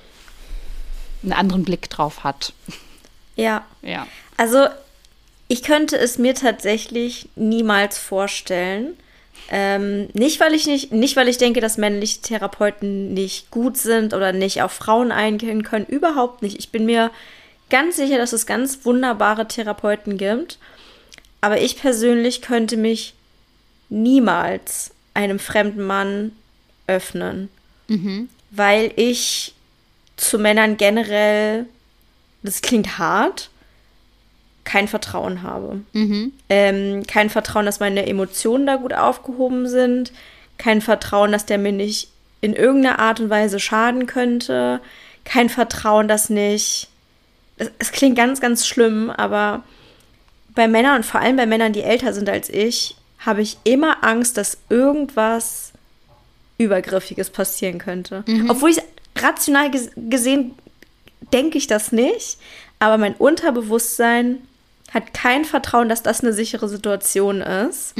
einen anderen Blick drauf hat. Ja. Ja. Also, ich könnte es mir tatsächlich niemals vorstellen. Nicht, weil ich denke, dass männliche Therapeuten nicht gut sind oder nicht auf Frauen eingehen können. Überhaupt nicht. Ich bin mir ganz sicher, dass es ganz wunderbare Therapeuten gibt. Aber ich persönlich könnte mich niemals einem fremden Mann öffnen. Weil ich zu Männern generell, das klingt hart, kein Vertrauen habe. Kein Vertrauen, dass meine Emotionen da gut aufgehoben sind. Kein Vertrauen, dass der mir nicht in irgendeiner Art und Weise schaden könnte. Kein Vertrauen, dass nicht... Es klingt ganz, ganz schlimm, aber bei Männern und vor allem bei Männern, die älter sind als ich, habe ich immer Angst, dass irgendwas Übergriffiges passieren könnte. Obwohl ich rational gesehen denke ich das nicht, aber mein Unterbewusstsein hat kein Vertrauen, dass das eine sichere Situation ist.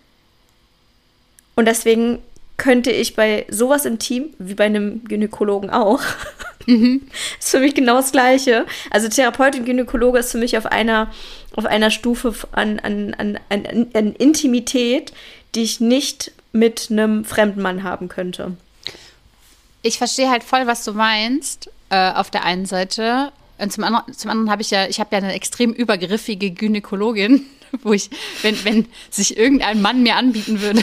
Und deswegen könnte ich bei sowas im Team, wie bei einem Gynäkologen auch, ist für mich genau das Gleiche. Also Therapeut und Gynäkologe ist für mich auf einer Stufe an Intimität, die ich nicht mit einem fremden Mann haben könnte. Ich verstehe halt voll, was du meinst, auf der einen Seite. Und zum anderen habe ich ja eine extrem übergriffige Gynäkologin, wo ich, wenn sich irgendein Mann mir anbieten würde,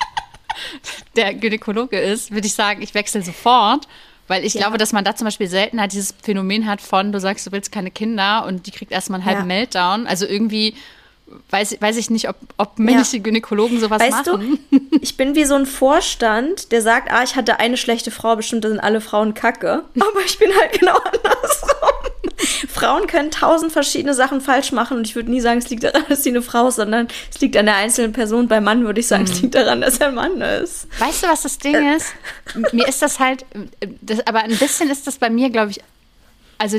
der Gynäkologe ist, würde ich sagen, ich wechsle sofort. Weil ich glaube, dass man da zum Beispiel selten halt dieses Phänomen hat von, du sagst, du willst keine Kinder und die kriegt erstmal einen halben Meltdown. Also irgendwie weiß ich nicht, ob männliche Gynäkologen sowas machen. Du, ich bin wie so ein Vorstand, der sagt, ich hatte eine schlechte Frau, bestimmt sind alle Frauen Kacke. Aber ich bin halt genau andersrum. Frauen können 1000 verschiedene Sachen falsch machen und ich würde nie sagen, es liegt daran, dass sie eine Frau ist, sondern es liegt an der einzelnen Person. Bei Mann würde ich sagen, es liegt daran, dass er ein Mann ist. Weißt du, was das Ding ist? Mir ist das halt, aber ein bisschen ist das bei mir, glaube ich, also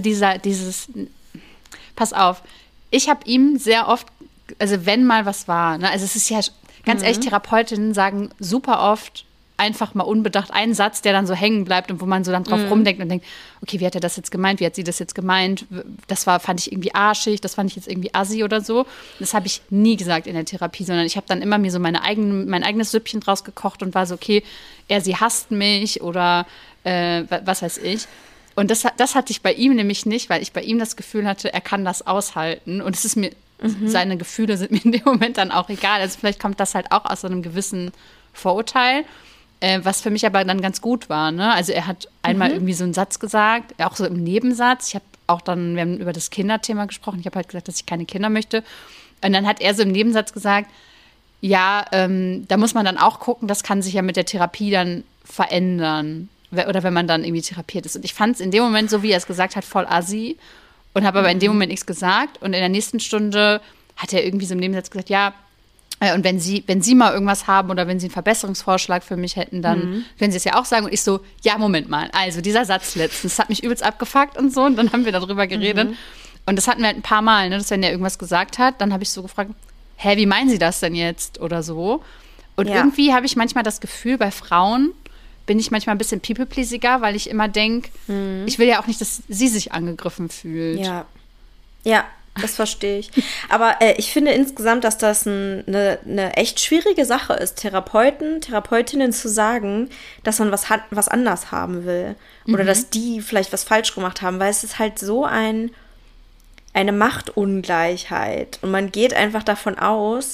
pass auf, ich habe ihm sehr oft, also wenn mal was war, ne, also es ist ja ganz ehrlich, Therapeutinnen sagen super oft einfach mal unbedacht einen Satz, der dann so hängen bleibt und wo man so dann drauf rumdenkt und denkt, okay, wie hat er das jetzt gemeint, wie hat sie das jetzt gemeint, fand ich irgendwie arschig, das fand ich jetzt irgendwie assi oder so. Das habe ich nie gesagt in der Therapie, sondern ich habe dann immer mir so mein eigenes Süppchen draus gekocht und war so, okay, sie hasst mich oder was weiß ich. Und das hatte ich bei ihm nämlich nicht, weil ich bei ihm das Gefühl hatte, er kann das aushalten und es ist mir, seine Gefühle sind mir in dem Moment dann auch egal. Also vielleicht kommt das halt auch aus so einem gewissen Vorurteil. Was für mich aber dann ganz gut war, ne? Also er hat einmal irgendwie so einen Satz gesagt, auch so im Nebensatz. Wir haben über das Kinderthema gesprochen. Ich habe halt gesagt, dass ich keine Kinder möchte. Und dann hat er so im Nebensatz gesagt, ja, da muss man dann auch gucken, das kann sich ja mit der Therapie dann verändern. Oder wenn man dann irgendwie therapiert ist. Und ich fand es in dem Moment, so wie er es gesagt hat, voll assi. Und habe aber in dem Moment nichts gesagt. Und in der nächsten Stunde hat er irgendwie so im Nebensatz gesagt, ja, und wenn Sie mal irgendwas haben oder wenn Sie einen Verbesserungsvorschlag für mich hätten, dann können Sie es ja auch sagen. Und ich so, ja, Moment mal. Also dieser Satz letztens, das hat mich übelst abgefuckt und so. Und dann haben wir darüber geredet. Und das hatten wir halt ein paar Mal, ne, dass wenn er irgendwas gesagt hat, dann habe ich so gefragt, wie meinen Sie das denn jetzt oder so? Und irgendwie habe ich manchmal das Gefühl, bei Frauen bin ich manchmal ein bisschen people-pleasiger, weil ich immer denke, ich will ja auch nicht, dass sie sich angegriffen fühlt. Ja, das verstehe ich. Aber ich finde insgesamt, dass das eine echt schwierige Sache ist, Therapeutinnen zu sagen, dass man was anders haben will. Oder dass die vielleicht was falsch gemacht haben, weil es ist halt so eine Machtungleichheit. Und man geht einfach davon aus,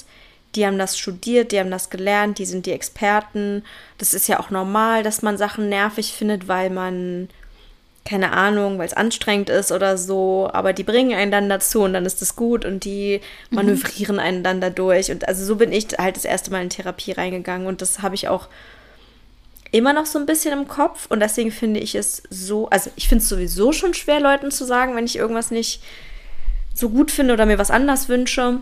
die haben das studiert, die haben das gelernt, die sind die Experten. Das ist ja auch normal, dass man Sachen nervig findet, weil man, keine Ahnung, weil es anstrengend ist oder so, aber die bringen einen dann dazu und dann ist es gut und die manövrieren einen dann dadurch. Und also so bin ich halt das erste Mal in Therapie reingegangen und das habe ich auch immer noch so ein bisschen im Kopf und deswegen finde ich es so, also ich finde es sowieso schon schwer, Leuten zu sagen, wenn ich irgendwas nicht so gut finde oder mir was anders wünsche,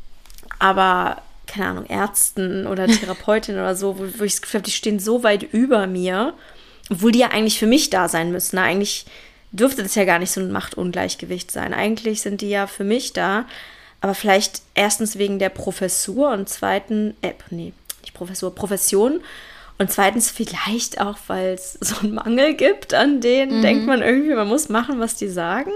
aber keine Ahnung, Ärzten oder Therapeutinnen oder so, wo ich das Gefühl habe, die stehen so weit über mir, obwohl die ja eigentlich für mich da sein müssen. Eigentlich dürfte das ja gar nicht so ein Machtungleichgewicht sein. Eigentlich sind die ja für mich da, aber vielleicht erstens wegen der Professur und zweitens, nicht Professur, Profession und zweitens vielleicht auch, weil es so einen Mangel gibt an denen, denkt man irgendwie, man muss machen, was die sagen.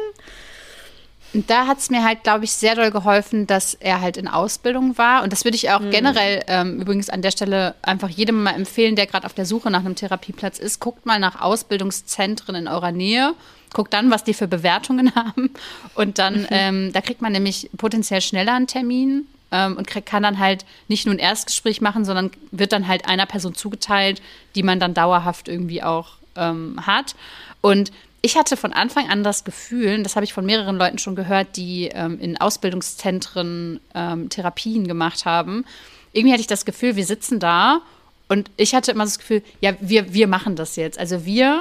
Und da hat es mir halt, glaube ich, sehr doll geholfen, dass er halt in Ausbildung war. Und das würde ich auch generell übrigens an der Stelle einfach jedem mal empfehlen, der gerade auf der Suche nach einem Therapieplatz ist. Guckt mal nach Ausbildungszentren in eurer Nähe. Guckt dann, was die für Bewertungen haben. Und dann, da kriegt man nämlich potenziell schneller einen Termin und kann dann halt nicht nur ein Erstgespräch machen, sondern wird dann halt einer Person zugeteilt, die man dann dauerhaft irgendwie auch hat. Und ich hatte von Anfang an das Gefühl, und das habe ich von mehreren Leuten schon gehört, die in Ausbildungszentren Therapien gemacht haben. Irgendwie hatte ich das Gefühl, wir sitzen da und ich hatte immer das Gefühl, ja, wir machen das jetzt. Also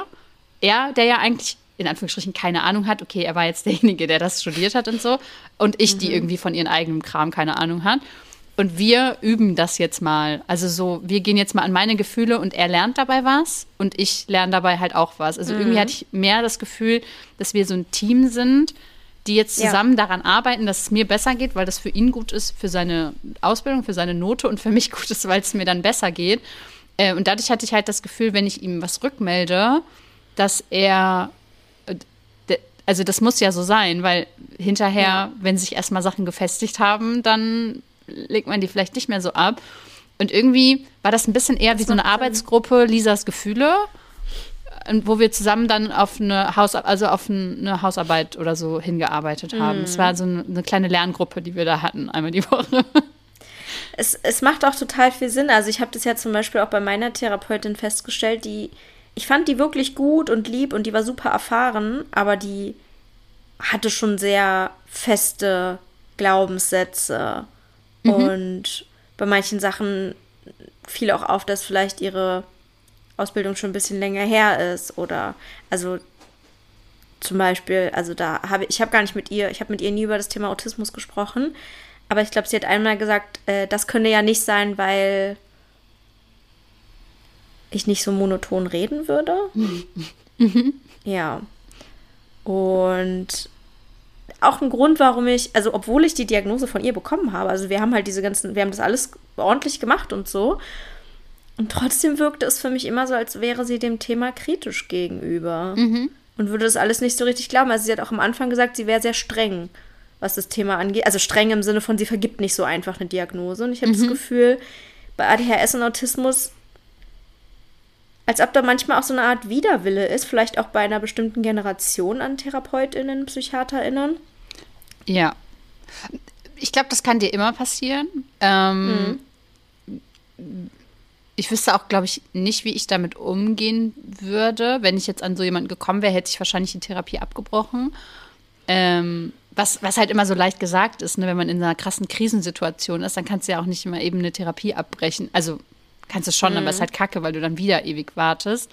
er, der ja eigentlich in Anführungsstrichen keine Ahnung hat, okay, er war jetzt derjenige, der das studiert hat und so, und ich, die irgendwie von ihrem eigenen Kram keine Ahnung hat. Und wir üben das jetzt mal. Also so, wir gehen jetzt mal an meine Gefühle und er lernt dabei was und ich lerne dabei halt auch was. Also irgendwie hatte ich mehr das Gefühl, dass wir so ein Team sind, die jetzt zusammen daran arbeiten, dass es mir besser geht, weil das für ihn gut ist, für seine Ausbildung, für seine Note und für mich gut ist, weil es mir dann besser geht. Und dadurch hatte ich halt das Gefühl, wenn ich ihm was rückmelde, dass er, also das muss ja so sein, weil hinterher, wenn sich erstmal Sachen gefestigt haben, dann legt man die vielleicht nicht mehr so ab. Und irgendwie war das ein bisschen eher wie so eine Arbeitsgruppe Lisas Gefühle, wo wir zusammen dann auf eine Hausarbeit oder so hingearbeitet haben. Es war so eine kleine Lerngruppe, die wir da hatten, einmal die Woche. Es macht auch total viel Sinn. Also ich habe das ja zum Beispiel auch bei meiner Therapeutin festgestellt, ich fand die wirklich gut und lieb und die war super erfahren, aber die hatte schon sehr feste Glaubenssätze. Und bei manchen Sachen fiel auch auf, dass vielleicht ihre Ausbildung schon ein bisschen länger her ist. Oder, also zum Beispiel, also ich habe mit ihr nie über das Thema Autismus gesprochen. Aber ich glaube, sie hat einmal gesagt, das könnte ja nicht sein, weil ich nicht so monoton reden würde. Ja. Und auch ein Grund, warum obwohl ich die Diagnose von ihr bekommen habe, also wir haben halt wir haben das alles ordentlich gemacht und so. Und trotzdem wirkte es für mich immer so, als wäre sie dem Thema kritisch gegenüber. Und würde das alles nicht so richtig glauben. Also sie hat auch am Anfang gesagt, sie wäre sehr streng, was das Thema angeht. Also streng im Sinne von, sie vergibt nicht so einfach eine Diagnose. Und ich habe das Gefühl, bei ADHS und Autismus, als ob da manchmal auch so eine Art Widerwille ist, vielleicht auch bei einer bestimmten Generation an TherapeutInnen, PsychiaterInnen. Ja. Ich glaube, das kann dir immer passieren. Ich wüsste auch, glaube ich, nicht, wie ich damit umgehen würde. Wenn ich jetzt an so jemanden gekommen wäre, hätte ich wahrscheinlich die Therapie abgebrochen. Was halt immer so leicht gesagt ist, ne? Wenn man in einer krassen Krisensituation ist, dann kannst du ja auch nicht immer eben eine Therapie abbrechen. Also kannst du schon, aber es ist halt kacke, weil du dann wieder ewig wartest.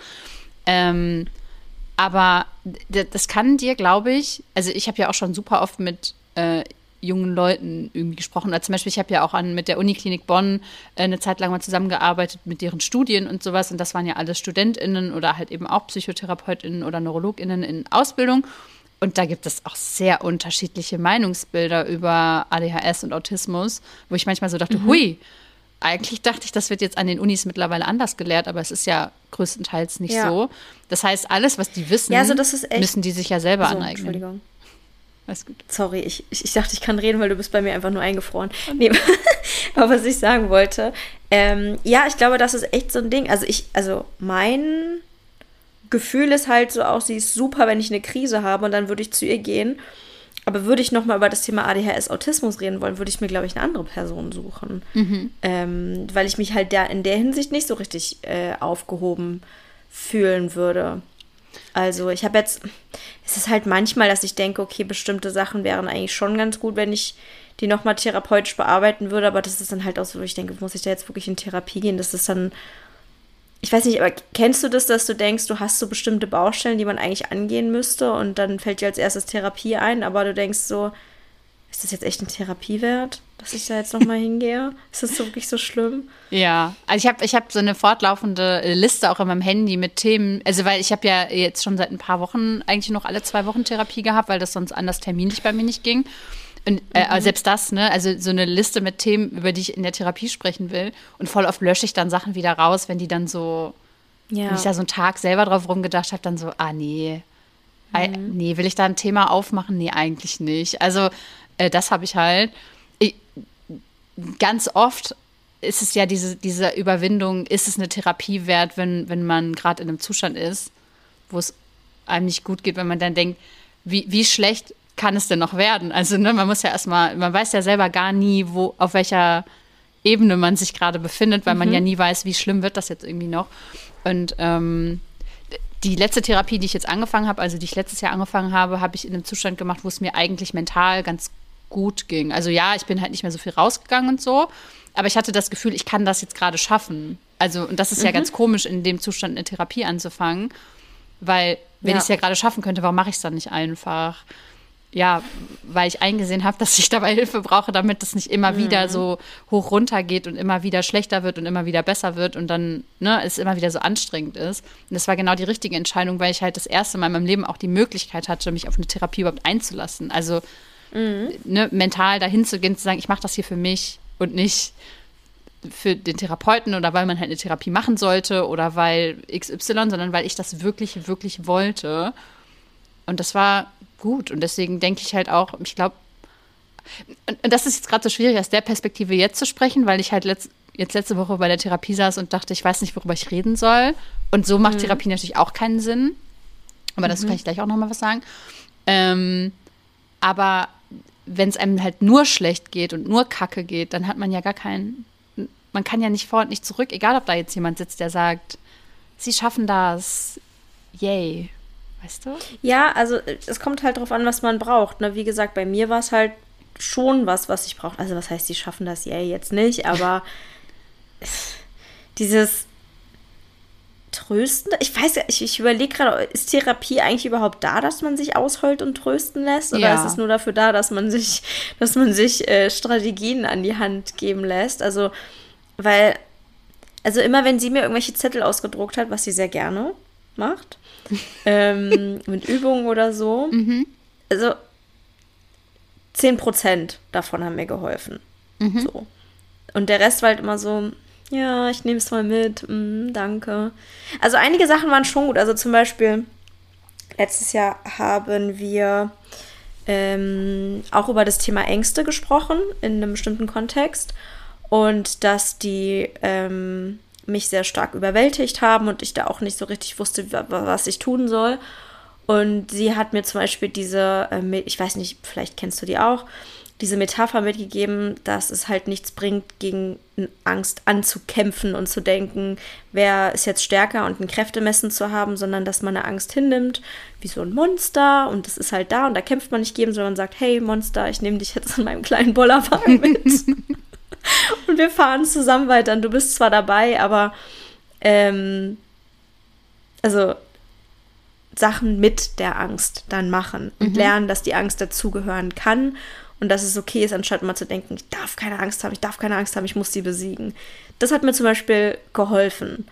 Aber das kann dir, glaube ich, also ich habe ja auch schon super oft mit jungen Leuten irgendwie gesprochen. Oder zum Beispiel, ich habe ja auch mit der Uniklinik Bonn eine Zeit lang mal zusammengearbeitet mit deren Studien und sowas. Und das waren ja alles StudentInnen oder halt eben auch PsychotherapeutInnen oder NeurologInnen in Ausbildung. Und da gibt es auch sehr unterschiedliche Meinungsbilder über ADHS und Autismus, wo ich manchmal so dachte, hui, eigentlich dachte ich, das wird jetzt an den Unis mittlerweile anders gelehrt, aber es ist ja größtenteils nicht so. Das heißt, alles, was die wissen, also das ist echt, müssen die sich ja selber aneignen. Entschuldigung. Alles gut. Sorry, ich dachte, ich kann reden, weil du bist bei mir einfach nur eingefroren. Nee, aber was ich sagen wollte, ja, ich glaube, das ist echt so ein Ding. Also mein Gefühl ist halt so auch, sie ist super, wenn ich eine Krise habe und dann würde ich zu ihr gehen. Aber würde ich nochmal über das Thema ADHS, Autismus reden wollen, würde ich mir, glaube ich, eine andere Person suchen. Weil ich mich halt in der Hinsicht nicht so richtig aufgehoben fühlen würde. Also ich habe jetzt, es ist halt manchmal, dass ich denke, okay, bestimmte Sachen wären eigentlich schon ganz gut, wenn ich die nochmal therapeutisch bearbeiten würde, aber das ist dann halt auch so, wo ich denke, muss ich da jetzt wirklich in Therapie gehen? Das ist dann, ich weiß nicht, aber kennst du das, dass du denkst, du hast so bestimmte Baustellen, die man eigentlich angehen müsste und dann fällt dir als erstes Therapie ein, aber du denkst so, ist das jetzt echt eine Therapie wert, dass ich da jetzt nochmal hingehe? Ist das so wirklich so schlimm? Ja, also ich hab so eine fortlaufende Liste auch in meinem Handy mit Themen, also weil ich habe ja jetzt schon seit ein paar Wochen eigentlich noch alle 2 Wochen Therapie gehabt, weil das sonst anders terminlich bei mir nicht ging. Und selbst das, ne, also so eine Liste mit Themen, über die ich in der Therapie sprechen will. Und voll oft lösche ich dann Sachen wieder raus, wenn die dann so, wenn ich da so einen Tag selber drauf rumgedacht habe, dann so, nee, nee, will ich da ein Thema aufmachen? Nee, eigentlich nicht. Also das habe ich halt. Ganz oft ist es ja diese Überwindung, ist es eine Therapie wert, wenn man gerade in einem Zustand ist, wo es einem nicht gut geht, wenn man dann denkt, wie schlecht kann es denn noch werden? Also, ne, man muss ja erstmal, man weiß ja selber gar nie, auf welcher Ebene man sich gerade befindet, weil man ja nie weiß, wie schlimm wird das jetzt irgendwie noch. Und die letzte Therapie, die ich jetzt angefangen habe, also die ich letztes Jahr angefangen habe, habe ich in einem Zustand gemacht, wo es mir eigentlich mental ganz gut ging. Also ja, ich bin halt nicht mehr so viel rausgegangen und so, aber ich hatte das Gefühl, ich kann das jetzt gerade schaffen. Also, und das ist ja ganz komisch, in dem Zustand eine Therapie anzufangen, weil wenn ich es ja gerade schaffen könnte, warum mache ich es dann nicht einfach? Ja, weil ich eingesehen habe, dass ich dabei Hilfe brauche, damit das nicht immer wieder so hoch runter geht und immer wieder schlechter wird und immer wieder besser wird und dann es immer wieder so anstrengend ist. Und das war genau die richtige Entscheidung, weil ich halt das erste Mal in meinem Leben auch die Möglichkeit hatte, mich auf eine Therapie überhaupt einzulassen. Also mental dahin zu gehen, zu sagen, ich mache das hier für mich und nicht für den Therapeuten oder weil man halt eine Therapie machen sollte oder weil XY, sondern weil ich das wirklich, wirklich wollte. Und das war gut. Und deswegen denke ich halt auch, ich glaube, und das ist jetzt gerade so schwierig, aus der Perspektive jetzt zu sprechen, weil ich halt jetzt letzte Woche bei der Therapie saß und dachte, ich weiß nicht, worüber ich reden soll. Und so macht Therapie natürlich auch keinen Sinn. Aber dazu kann ich gleich auch noch mal was sagen. Aber wenn es einem halt nur schlecht geht und nur Kacke geht, dann hat man ja gar keinen, man kann ja nicht vor und nicht zurück, egal ob da jetzt jemand sitzt, der sagt, sie schaffen das, yay. Weißt du? Ja, also es kommt halt drauf an, was man braucht. Ne? Wie gesagt, bei mir war es halt schon was ich brauche. Also was heißt, die schaffen das ja jetzt nicht, aber dieses Trösten, ich weiß ja, ich überlege gerade, ist Therapie eigentlich überhaupt da, dass man sich ausheult und trösten lässt? Oder ist es nur dafür da, dass man sich Strategien an die Hand geben lässt? Also, immer wenn sie mir irgendwelche Zettel ausgedruckt hat, was sie sehr gerne macht, mit Übungen oder so. Also 10% davon haben mir geholfen. So. Und der Rest war halt immer so, ja, ich nehme es mal mit, danke. Also einige Sachen waren schon gut. Also zum Beispiel, letztes Jahr haben wir auch über das Thema Ängste gesprochen, in einem bestimmten Kontext. Und dass die mich sehr stark überwältigt haben und ich da auch nicht so richtig wusste, was ich tun soll. Und sie hat mir zum Beispiel diese, ich weiß nicht, vielleicht kennst du die auch, diese Metapher mitgegeben, dass es halt nichts bringt, gegen Angst anzukämpfen und zu denken, wer ist jetzt stärker und ein Kräftemessen zu haben, sondern dass man eine Angst hinnimmt, wie so ein Monster und das ist halt da und da kämpft man nicht gegen, sondern man sagt, hey Monster, ich nehme dich jetzt in meinem kleinen Bollerwagen mit. Und wir fahren zusammen weiter und du bist zwar dabei, aber Sachen mit der Angst dann machen und lernen, dass die Angst dazugehören kann und dass es okay ist, anstatt mal zu denken, ich darf keine Angst haben, ich muss sie besiegen. Das hat mir zum Beispiel geholfen.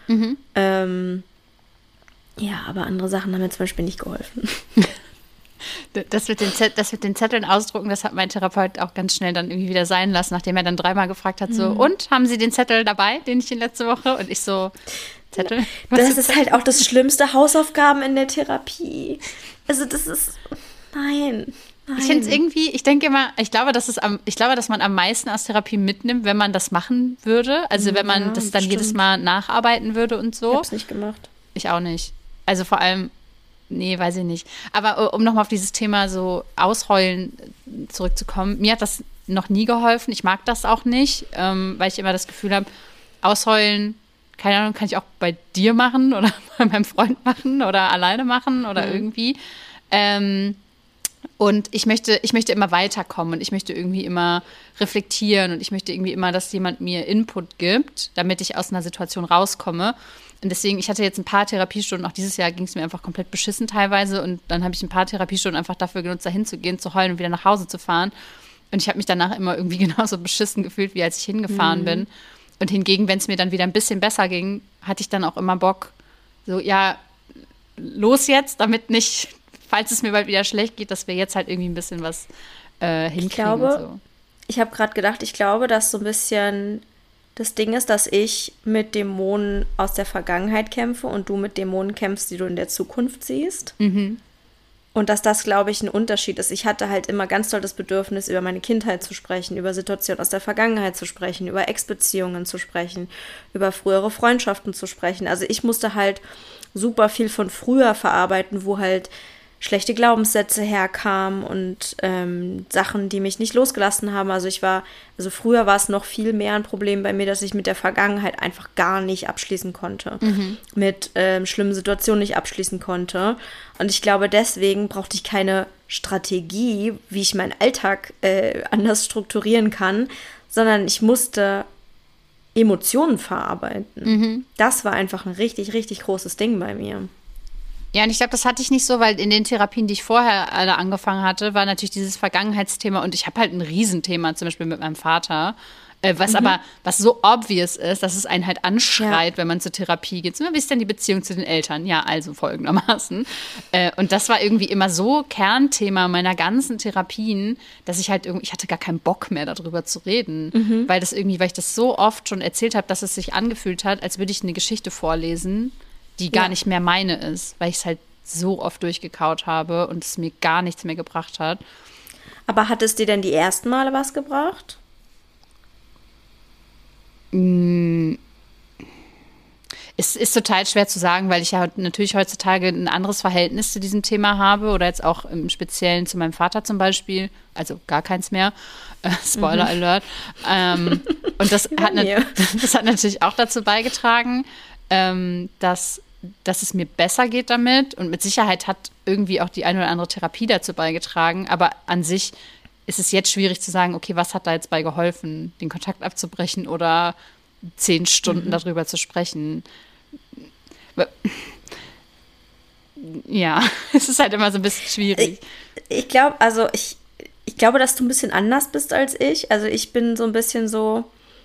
Ja, aber andere Sachen haben mir zum Beispiel nicht geholfen. Das mit den Zetteln ausdrucken, das hat mein Therapeut auch ganz schnell dann irgendwie wieder sein lassen, nachdem er dann 3-mal gefragt hat, so, und, haben Sie den Zettel dabei, den ich Ihnen letzte Woche? Und ich so, Zettel? Das ist halt auch das schlimmste, Hausaufgaben in der Therapie. Also das ist, nein. Ich finde es irgendwie, ich denke immer, ich glaube, dass man am meisten aus Therapie mitnimmt, wenn man das machen würde. Also wenn man das dann jedes Mal nacharbeiten würde und so. Ich hab's nicht gemacht. Ich auch nicht. Also vor allem, nee, weiß ich nicht. Aber um nochmal auf dieses Thema so Ausheulen zurückzukommen, mir hat das noch nie geholfen. Ich mag das auch nicht, weil ich immer das Gefühl habe, Ausheulen, keine Ahnung, kann ich auch bei dir machen oder bei meinem Freund machen oder alleine machen oder irgendwie. Und ich möchte immer weiterkommen und ich möchte irgendwie immer reflektieren und ich möchte irgendwie immer, dass jemand mir Input gibt, damit ich aus einer Situation rauskomme. Und deswegen, ich hatte jetzt ein paar Therapiestunden, auch dieses Jahr ging es mir einfach komplett beschissen teilweise und dann habe ich ein paar Therapiestunden einfach dafür genutzt, dahin zu gehen, zu heulen und wieder nach Hause zu fahren. Und ich habe mich danach immer irgendwie genauso beschissen gefühlt, wie als ich hingefahren bin. Und hingegen, wenn es mir dann wieder ein bisschen besser ging, hatte ich dann auch immer Bock, so, ja, los jetzt, damit nicht, falls es mir bald wieder schlecht geht, dass wir jetzt halt irgendwie ein bisschen was hinkriegen. Ich glaube, und so. ich habe gerade gedacht, ich glaube, dass so ein bisschen das Ding ist, dass ich mit Dämonen aus der Vergangenheit kämpfe und du mit Dämonen kämpfst, die du in der Zukunft siehst. Und dass das, glaube ich, ein Unterschied ist. Ich hatte halt immer ganz doll das Bedürfnis, über meine Kindheit zu sprechen, über Situationen aus der Vergangenheit zu sprechen, über Ex-Beziehungen zu sprechen, über frühere Freundschaften zu sprechen. Also ich musste halt super viel von früher verarbeiten, wo halt schlechte Glaubenssätze herkamen und Sachen, die mich nicht losgelassen haben. Also früher war es noch viel mehr ein Problem bei mir, dass ich mit der Vergangenheit einfach gar nicht abschließen konnte. Mit schlimmen Situationen nicht abschließen konnte. Und ich glaube, deswegen brauchte ich keine Strategie, wie ich meinen Alltag anders strukturieren kann, sondern ich musste Emotionen verarbeiten. Das war einfach ein richtig, richtig großes Ding bei mir. Ja, und ich glaube, das hatte ich nicht so, weil in den Therapien, die ich vorher alle angefangen hatte, war natürlich dieses Vergangenheitsthema und ich habe halt ein Riesenthema, zum Beispiel mit meinem Vater, was so obvious ist, dass es einen halt anschreit, wenn man zur Therapie geht. Wie ist denn die Beziehung zu den Eltern? Ja, also folgendermaßen. Und das war irgendwie immer so Kernthema meiner ganzen Therapien, dass ich halt irgendwie, ich hatte gar keinen Bock mehr darüber zu reden, weil ich das so oft schon erzählt habe, dass es sich angefühlt hat, als würde ich eine Geschichte vorlesen, die gar nicht mehr meine ist, weil ich es halt so oft durchgekaut habe und es mir gar nichts mehr gebracht hat. Aber hat es dir denn die ersten Male was gebracht? Es ist total schwer zu sagen, weil ich ja natürlich heutzutage ein anderes Verhältnis zu diesem Thema habe oder jetzt auch im Speziellen zu meinem Vater zum Beispiel, also gar keins mehr, Spoiler Alert. Und das hat natürlich auch dazu beigetragen, dass es mir besser geht damit und mit Sicherheit hat irgendwie auch die eine oder andere Therapie dazu beigetragen, aber an sich ist es jetzt schwierig zu sagen, okay, was hat da jetzt bei geholfen, den Kontakt abzubrechen oder 10 Stunden darüber zu sprechen. Ja, es ist halt immer so ein bisschen schwierig. Ich glaube, ich glaube, dass du ein bisschen anders bist als ich. Also ich bin so ein bisschen so,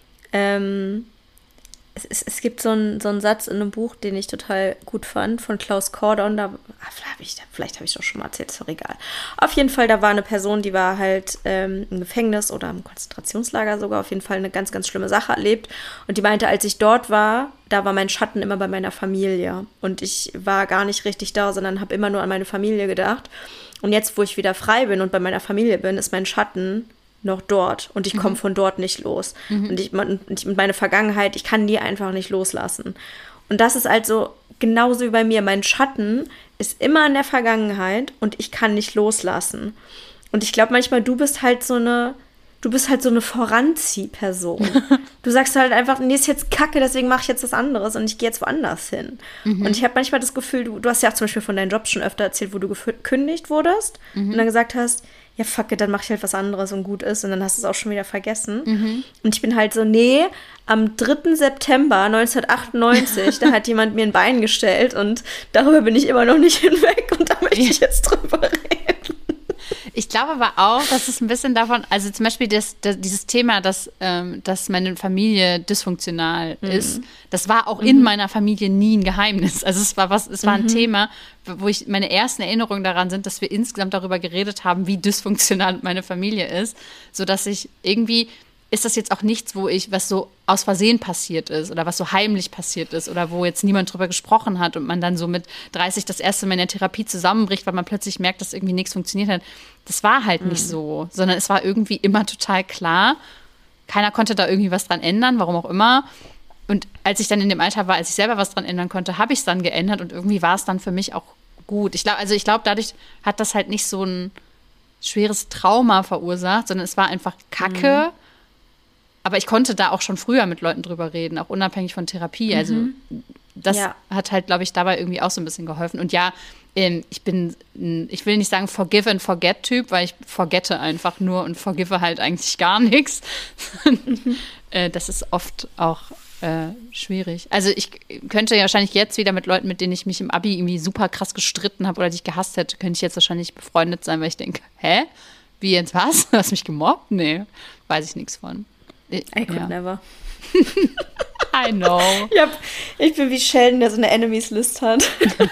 es gibt so einen Satz in einem Buch, den ich total gut fand, von Klaus Kordon. Vielleicht habe ich doch schon mal erzählt, ist doch egal. Auf jeden Fall, da war eine Person, die war halt im Gefängnis oder im Konzentrationslager sogar, auf jeden Fall eine ganz, ganz schlimme Sache erlebt. Und die meinte, als ich dort war, da war mein Schatten immer bei meiner Familie. Und ich war gar nicht richtig da, sondern habe immer nur an meine Familie gedacht. Und jetzt, wo ich wieder frei bin und bei meiner Familie bin, ist mein Schatten noch dort und ich komme von dort nicht los. Und meine Vergangenheit, ich kann die einfach nicht loslassen. Und das ist also genauso wie bei mir. Mein Schatten ist immer in der Vergangenheit und ich kann nicht loslassen. Und ich glaube manchmal, du bist halt so eine Voranziehperson. Du sagst halt einfach, nee, ist jetzt Kacke, deswegen mache ich jetzt was anderes und ich gehe jetzt woanders hin. Und ich habe manchmal das Gefühl, du hast ja auch zum Beispiel von deinen Jobs schon öfter erzählt, wo du gekündigt wurdest und dann gesagt hast, ja, fuck it, dann mache ich halt was anderes und gut ist und dann hast du es auch schon wieder vergessen. Und ich bin halt so, nee, am 3. September 1998, da hat jemand mir ein Bein gestellt und darüber bin ich immer noch nicht hinweg und da möchte ich jetzt drüber reden. Ich glaube aber auch, dass es ein bisschen davon, also zum Beispiel dieses Thema, dass meine Familie dysfunktional ist, das war auch in meiner Familie nie ein Geheimnis. Also es war ein Thema, wo meine ersten Erinnerungen daran sind, dass wir insgesamt darüber geredet haben, wie dysfunktional meine Familie ist, sodass ich irgendwie ist das jetzt auch nichts, was so aus Versehen passiert ist oder was so heimlich passiert ist oder wo jetzt niemand drüber gesprochen hat und man dann so mit 30 das erste Mal in der Therapie zusammenbricht, weil man plötzlich merkt, dass irgendwie nichts funktioniert hat. Das war halt nicht so, sondern es war irgendwie immer total klar. Keiner konnte da irgendwie was dran ändern, warum auch immer. Und als ich dann in dem Alter war, als ich selber was dran ändern konnte, habe ich es dann geändert und irgendwie war es dann für mich auch gut. Ich glaube, dadurch hat das halt nicht so ein schweres Trauma verursacht, sondern es war einfach Kacke. Aber ich konnte da auch schon früher mit Leuten drüber reden, auch unabhängig von Therapie. Also das hat halt, glaube ich, dabei irgendwie auch so ein bisschen geholfen. Und ja, ich will nicht sagen Forgive and Forget-Typ, weil ich forgette einfach nur und forgive halt eigentlich gar nichts. Das ist oft auch schwierig. Also ich könnte ja wahrscheinlich jetzt wieder mit Leuten, mit denen ich mich im Abi irgendwie super krass gestritten habe oder die ich gehasst hätte, könnte ich jetzt wahrscheinlich befreundet sein, weil ich denke, hä? Wie jetzt was? Du hast mich gemobbt? Nee, weiß ich nichts von. I could never. I know. Ja, ich bin wie Sheldon, der so eine Enemies-List hat.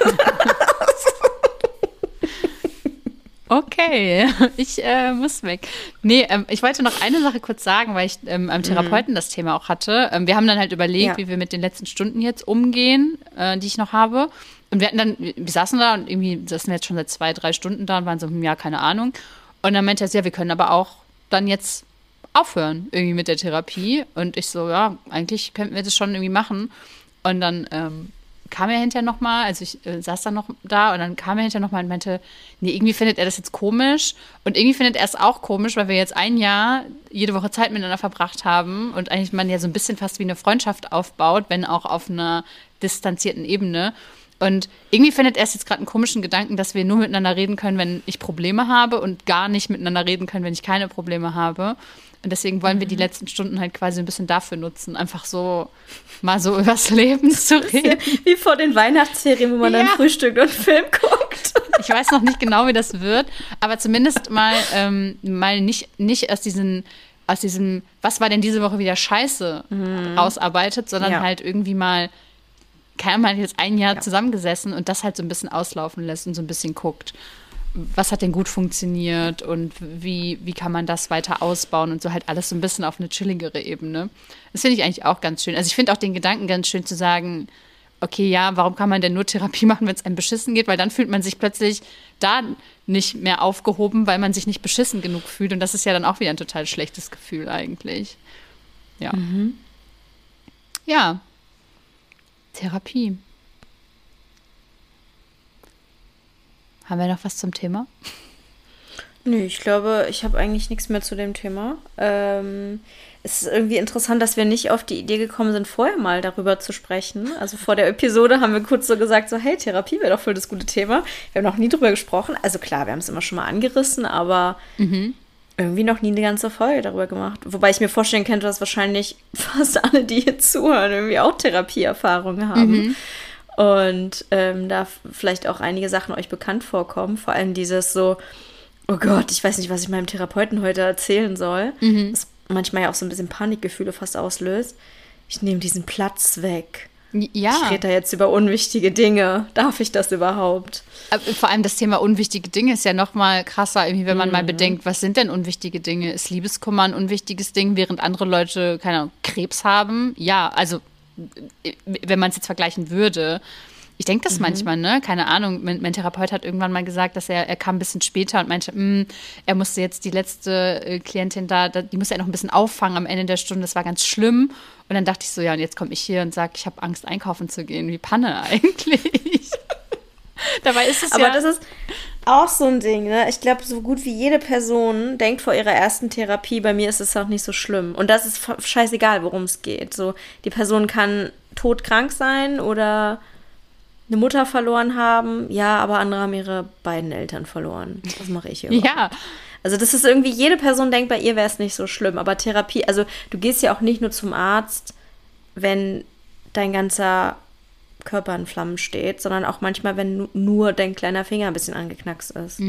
Okay, ich muss weg. Nee, ich wollte noch eine Sache kurz sagen, weil ich am Therapeuten das Thema auch hatte. Wir haben dann halt überlegt, wie wir mit den letzten Stunden jetzt umgehen, die ich noch habe. Und wir saßen da und irgendwie saßen wir jetzt schon seit 2-3 Stunden da und waren so, ja, keine Ahnung. Und dann meinte er, ja, wir können aber auch dann jetzt aufhören irgendwie mit der Therapie. Und ich so, ja, eigentlich könnten wir das schon irgendwie machen. Und dann kam er hinterher nochmal, also ich saß dann noch da und dann kam er hinterher nochmal und meinte, nee, irgendwie findet er das jetzt komisch und irgendwie findet er es auch komisch, weil wir jetzt ein Jahr jede Woche Zeit miteinander verbracht haben und eigentlich man ja so ein bisschen fast wie eine Freundschaft aufbaut, wenn auch auf einer distanzierten Ebene. Und irgendwie findet er es jetzt gerade einen komischen Gedanken, dass wir nur miteinander reden können, wenn ich Probleme habe und gar nicht miteinander reden können, wenn ich keine Probleme habe. Und deswegen wollen wir die letzten Stunden halt quasi ein bisschen dafür nutzen, einfach so mal so übers Leben zu reden. Wie vor den Weihnachtsferien, wo man dann frühstückt und einen Film guckt. Ich weiß noch nicht genau, wie das wird, aber zumindest mal nicht aus diesem, was war denn diese Woche wieder scheiße, rausarbeitet, sondern halt irgendwie mal, kann man jetzt ein Jahr zusammengesessen und das halt so ein bisschen auslaufen lässt und so ein bisschen guckt. Was hat denn gut funktioniert und wie kann man das weiter ausbauen und so halt alles so ein bisschen auf eine chilligere Ebene. Das finde ich eigentlich auch ganz schön. Also ich finde auch den Gedanken ganz schön zu sagen, okay, ja, warum kann man denn nur Therapie machen, wenn es einem beschissen geht? Weil dann fühlt man sich plötzlich da nicht mehr aufgehoben, weil man sich nicht beschissen genug fühlt. Und das ist ja dann auch wieder ein total schlechtes Gefühl eigentlich. Ja. Ja. Therapie. Haben wir noch was zum Thema? Nö, ich glaube, ich habe eigentlich nichts mehr zu dem Thema. Es ist irgendwie interessant, dass wir nicht auf die Idee gekommen sind, vorher mal darüber zu sprechen. Also vor der Episode haben wir kurz so gesagt, so hey, Therapie wäre doch voll das gute Thema. Wir haben noch nie drüber gesprochen. Also klar, wir haben es immer schon mal angerissen, aber irgendwie noch nie eine ganze Folge darüber gemacht. Wobei ich mir vorstellen könnte, dass wahrscheinlich fast alle, die hier zuhören, irgendwie auch Therapieerfahrungen haben. Und da vielleicht auch einige Sachen euch bekannt vorkommen. Vor allem dieses so, oh Gott, ich weiß nicht, was ich meinem Therapeuten heute erzählen soll. Das manchmal ja auch so ein bisschen Panikgefühle fast auslöst. Ich nehme diesen Platz weg. Ja. Ich rede da jetzt über unwichtige Dinge. Darf ich das überhaupt? Vor allem das Thema unwichtige Dinge ist ja noch mal krasser, irgendwie, wenn man mal bedenkt, was sind denn unwichtige Dinge? Ist Liebeskummer ein unwichtiges Ding, während andere Leute, keine Ahnung, Krebs haben? Ja, also wenn man es jetzt vergleichen würde. Ich denke das manchmal, ne? Keine Ahnung. Mein Therapeut hat irgendwann mal gesagt, dass er kam ein bisschen später und meinte, er musste jetzt die letzte Klientin die musste er noch ein bisschen auffangen am Ende der Stunde. Das war ganz schlimm. Und dann dachte ich so, ja, und jetzt komme ich hier und sage, ich habe Angst, einkaufen zu gehen. Wie Panne eigentlich. Dabei ist es Aber das ist auch so ein Ding, ne? Ich glaube, so gut wie jede Person denkt vor ihrer ersten Therapie, bei mir ist es auch nicht so schlimm. Und das ist scheißegal, worum es geht. So, die Person kann todkrank sein oder eine Mutter verloren haben. Ja, aber andere haben ihre beiden Eltern verloren. Was mache ich hier? Ja. Also das ist irgendwie, jede Person denkt, bei ihr wäre es nicht so schlimm. Aber Therapie, also du gehst ja auch nicht nur zum Arzt, wenn dein ganzer Körper in Flammen steht, sondern auch manchmal, wenn nur dein kleiner Finger ein bisschen angeknackst ist.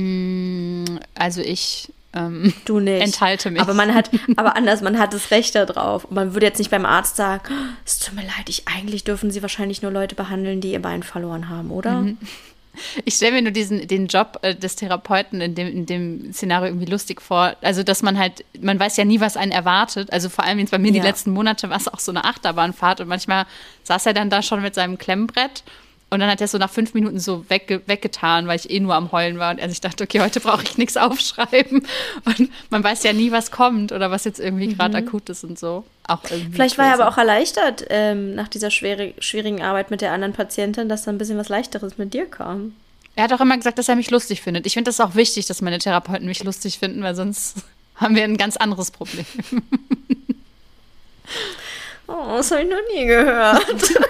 Also ich du nicht. Enthalte mich. Aber man hat das Recht darauf. Und man würde jetzt nicht beim Arzt sagen, oh, es tut mir leid, eigentlich dürfen sie wahrscheinlich nur Leute behandeln, die ihr Bein verloren haben, oder? Ich stelle mir nur den Job des Therapeuten in dem Szenario irgendwie lustig vor. Also, dass man weiß ja nie, was einen erwartet. Also vor allem jetzt bei mir die letzten Monate war es auch so eine Achterbahnfahrt und manchmal saß er dann da schon mit seinem Klemmbrett und dann hat er so nach 5 Minuten so weggetan, weil ich nur am Heulen war und er sich dachte, okay, heute brauche ich nichts aufschreiben. Und man weiß ja nie, was kommt oder was jetzt irgendwie gerade akut ist und so. Auch vielleicht war er aber auch erleichtert nach dieser schwierigen Arbeit mit der anderen Patientin, dass da ein bisschen was Leichteres mit dir kam. Er hat auch immer gesagt, dass er mich lustig findet. Ich finde das auch wichtig, dass meine Therapeuten mich lustig finden, weil sonst haben wir ein ganz anderes Problem. Oh, das habe ich noch nie gehört.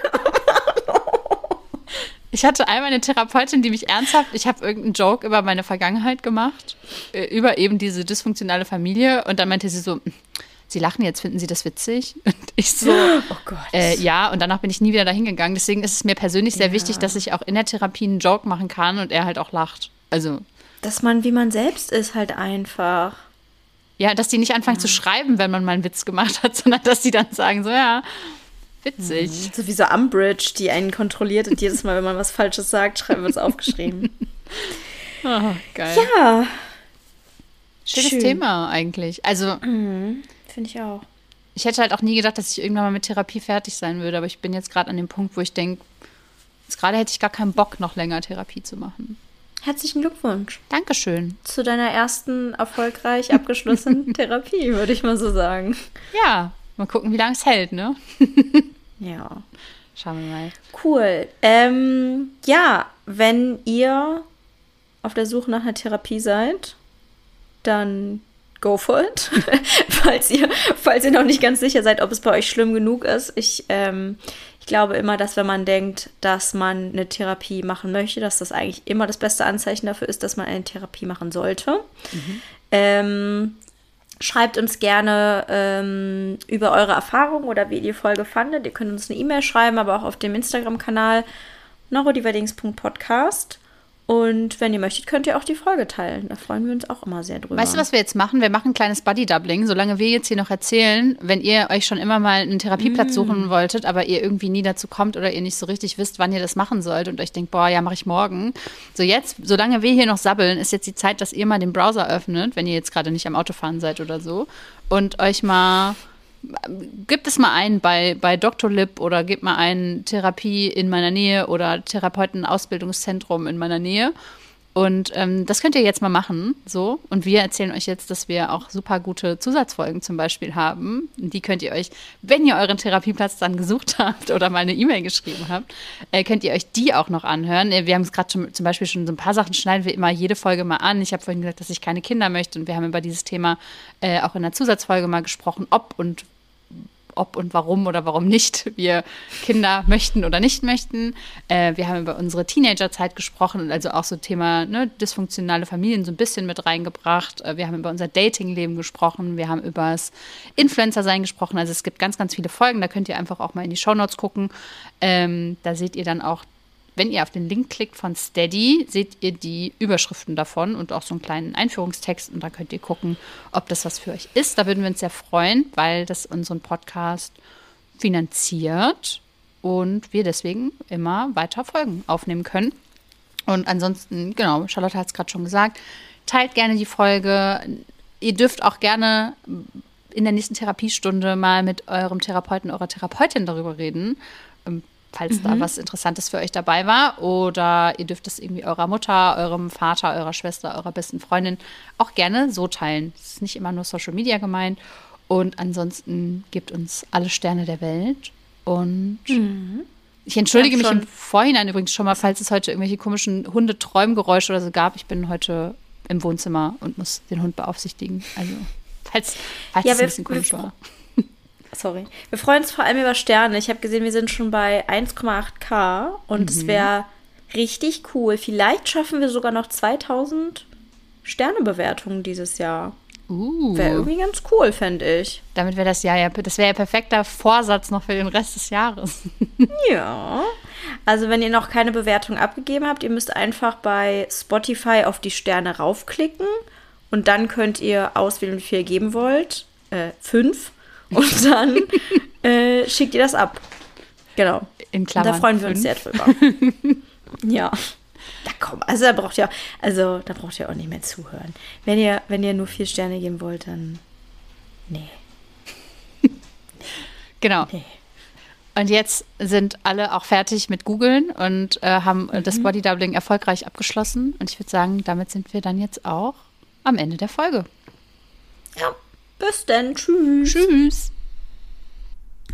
Ich hatte einmal eine Therapeutin, die mich ernsthaft, ich habe irgendeinen Joke über meine Vergangenheit gemacht, über eben diese dysfunktionale Familie. Und dann meinte sie so, Sie lachen jetzt, finden Sie das witzig? Und ich so, oh Gott. Ja, und danach bin ich nie wieder dahin gegangen. Deswegen ist es mir persönlich sehr wichtig, dass ich auch in der Therapie einen Joke machen kann und er halt auch lacht. Also. Dass man, wie man selbst ist, halt einfach. Ja, dass die nicht anfangen zu schreiben, wenn man mal einen Witz gemacht hat, sondern dass die dann sagen so, ja, witzig. So wie so Umbridge, die einen kontrolliert und jedes Mal, wenn man was Falsches sagt, wird es aufgeschrieben. Oh, geil. Ja. Schönes Schön. Thema eigentlich. Also, Finde ich auch. ich hätte halt auch nie gedacht, dass ich irgendwann mal mit Therapie fertig sein würde, aber ich bin jetzt gerade an dem Punkt, wo ich denke, jetzt gerade hätte ich gar keinen Bock, noch länger Therapie zu machen. Herzlichen Glückwunsch Dankeschön. zu deiner ersten erfolgreich abgeschlossenen Therapie, würde ich mal so sagen. Ja, mal gucken, wie lange es hält, ne? Ja. Schauen wir mal. Cool. Ja, wenn ihr auf der Suche nach einer Therapie seid, dann go for it. falls ihr noch nicht ganz sicher seid, ob es bei euch schlimm genug ist. Ich glaube immer, dass wenn man denkt, dass man eine Therapie machen möchte, dass das eigentlich immer das beste Anzeichen dafür ist, dass man eine Therapie machen sollte. Schreibt uns gerne über eure Erfahrungen oder wie ihr die Folge fandet. Ihr könnt uns eine E-Mail schreiben, aber auch auf dem Instagram-Kanal neurodiverdings.podcast. Und wenn ihr möchtet, könnt ihr auch die Folge teilen. Da freuen wir uns auch immer sehr drüber. Weißt du, was wir jetzt machen? Wir machen ein kleines Buddy-Doubling. Solange wir jetzt hier noch erzählen, wenn ihr euch schon immer mal einen Therapieplatz suchen wolltet, aber ihr irgendwie nie dazu kommt oder ihr nicht so richtig wisst, wann ihr das machen sollt und euch denkt, boah, ja, mache ich morgen. So jetzt, solange wir hier noch sabbeln, ist jetzt die Zeit, dass ihr mal den Browser öffnet, wenn ihr jetzt gerade nicht am Autofahren seid oder so, und euch mal, gebt es mal ein bei Dr. Lib oder gebt mal ein Therapie in meiner Nähe oder Therapeutenausbildungszentrum in meiner Nähe. Und das könnt ihr jetzt mal machen, so. Und wir erzählen euch jetzt, dass wir auch super gute Zusatzfolgen zum Beispiel haben. Die könnt ihr euch, wenn ihr euren Therapieplatz dann gesucht habt oder mal eine E-Mail geschrieben habt, könnt ihr euch die auch noch anhören. Wir haben es gerade zum Beispiel schon so ein paar Sachen, schneiden wir immer jede Folge mal an. Ich habe vorhin gesagt, dass ich keine Kinder möchte und wir haben über dieses Thema auch in der Zusatzfolge mal gesprochen, ob und warum oder warum nicht wir Kinder möchten oder nicht möchten. Wir haben über unsere Teenagerzeit gesprochen und also auch so Thema dysfunktionale Familien so ein bisschen mit reingebracht. Wir haben über unser Datingleben gesprochen. Wir haben über das Influencer-Sein gesprochen. Also es gibt ganz, ganz viele Folgen. Da könnt ihr einfach auch mal in die Shownotes gucken. Da seht ihr dann auch, wenn ihr auf den Link klickt von Steady, seht ihr die Überschriften davon und auch so einen kleinen Einführungstext. Und da könnt ihr gucken, ob das was für euch ist. Da würden wir uns sehr freuen, weil das unseren Podcast finanziert und wir deswegen immer weiter Folgen aufnehmen können. Und ansonsten, genau, Charlotte hat es gerade schon gesagt, teilt gerne die Folge. Ihr dürft auch gerne in der nächsten Therapiestunde mal mit eurem Therapeuten, eurer Therapeutin darüber reden, falls da was Interessantes für euch dabei war. Oder ihr dürft es irgendwie eurer Mutter, eurem Vater, eurer Schwester, eurer besten Freundin auch gerne so teilen. Es ist nicht immer nur Social Media gemeint. Und ansonsten gebt uns alle Sterne der Welt. Und ich entschuldige mich im Vorhinein übrigens schon mal, falls es heute irgendwelche komischen Hundeträumgeräusche oder so gab. Ich bin heute im Wohnzimmer und muss den Hund beaufsichtigen. Also, falls es ein bisschen komisch war. Sorry. Wir freuen uns vor allem über Sterne. Ich habe gesehen, wir sind schon bei 1,8K und es wäre richtig cool. Vielleicht schaffen wir sogar noch 2000 Sternebewertungen dieses Jahr. Wäre irgendwie ganz cool, fände ich. Damit wäre das Jahr das wäre ja perfekter Vorsatz noch für den Rest des Jahres. Ja. Also wenn ihr noch keine Bewertung abgegeben habt, ihr müsst einfach bei Spotify auf die Sterne raufklicken und dann könnt ihr auswählen, wie viel ihr geben wollt. 5. Und dann schickt ihr das ab. Genau. In Klammern. Und da freuen wir uns sehr drüber. Ja. Da komm, also da braucht ihr auch nicht mehr zuhören. Wenn ihr nur 4 Sterne geben wollt, dann nee. Genau. Nee. Und jetzt sind alle auch fertig mit Googeln und haben das Body Doubling erfolgreich abgeschlossen. Und ich würde sagen, damit sind wir dann jetzt auch am Ende der Folge. Ja. Bis dann. Tschüss. Tschüss.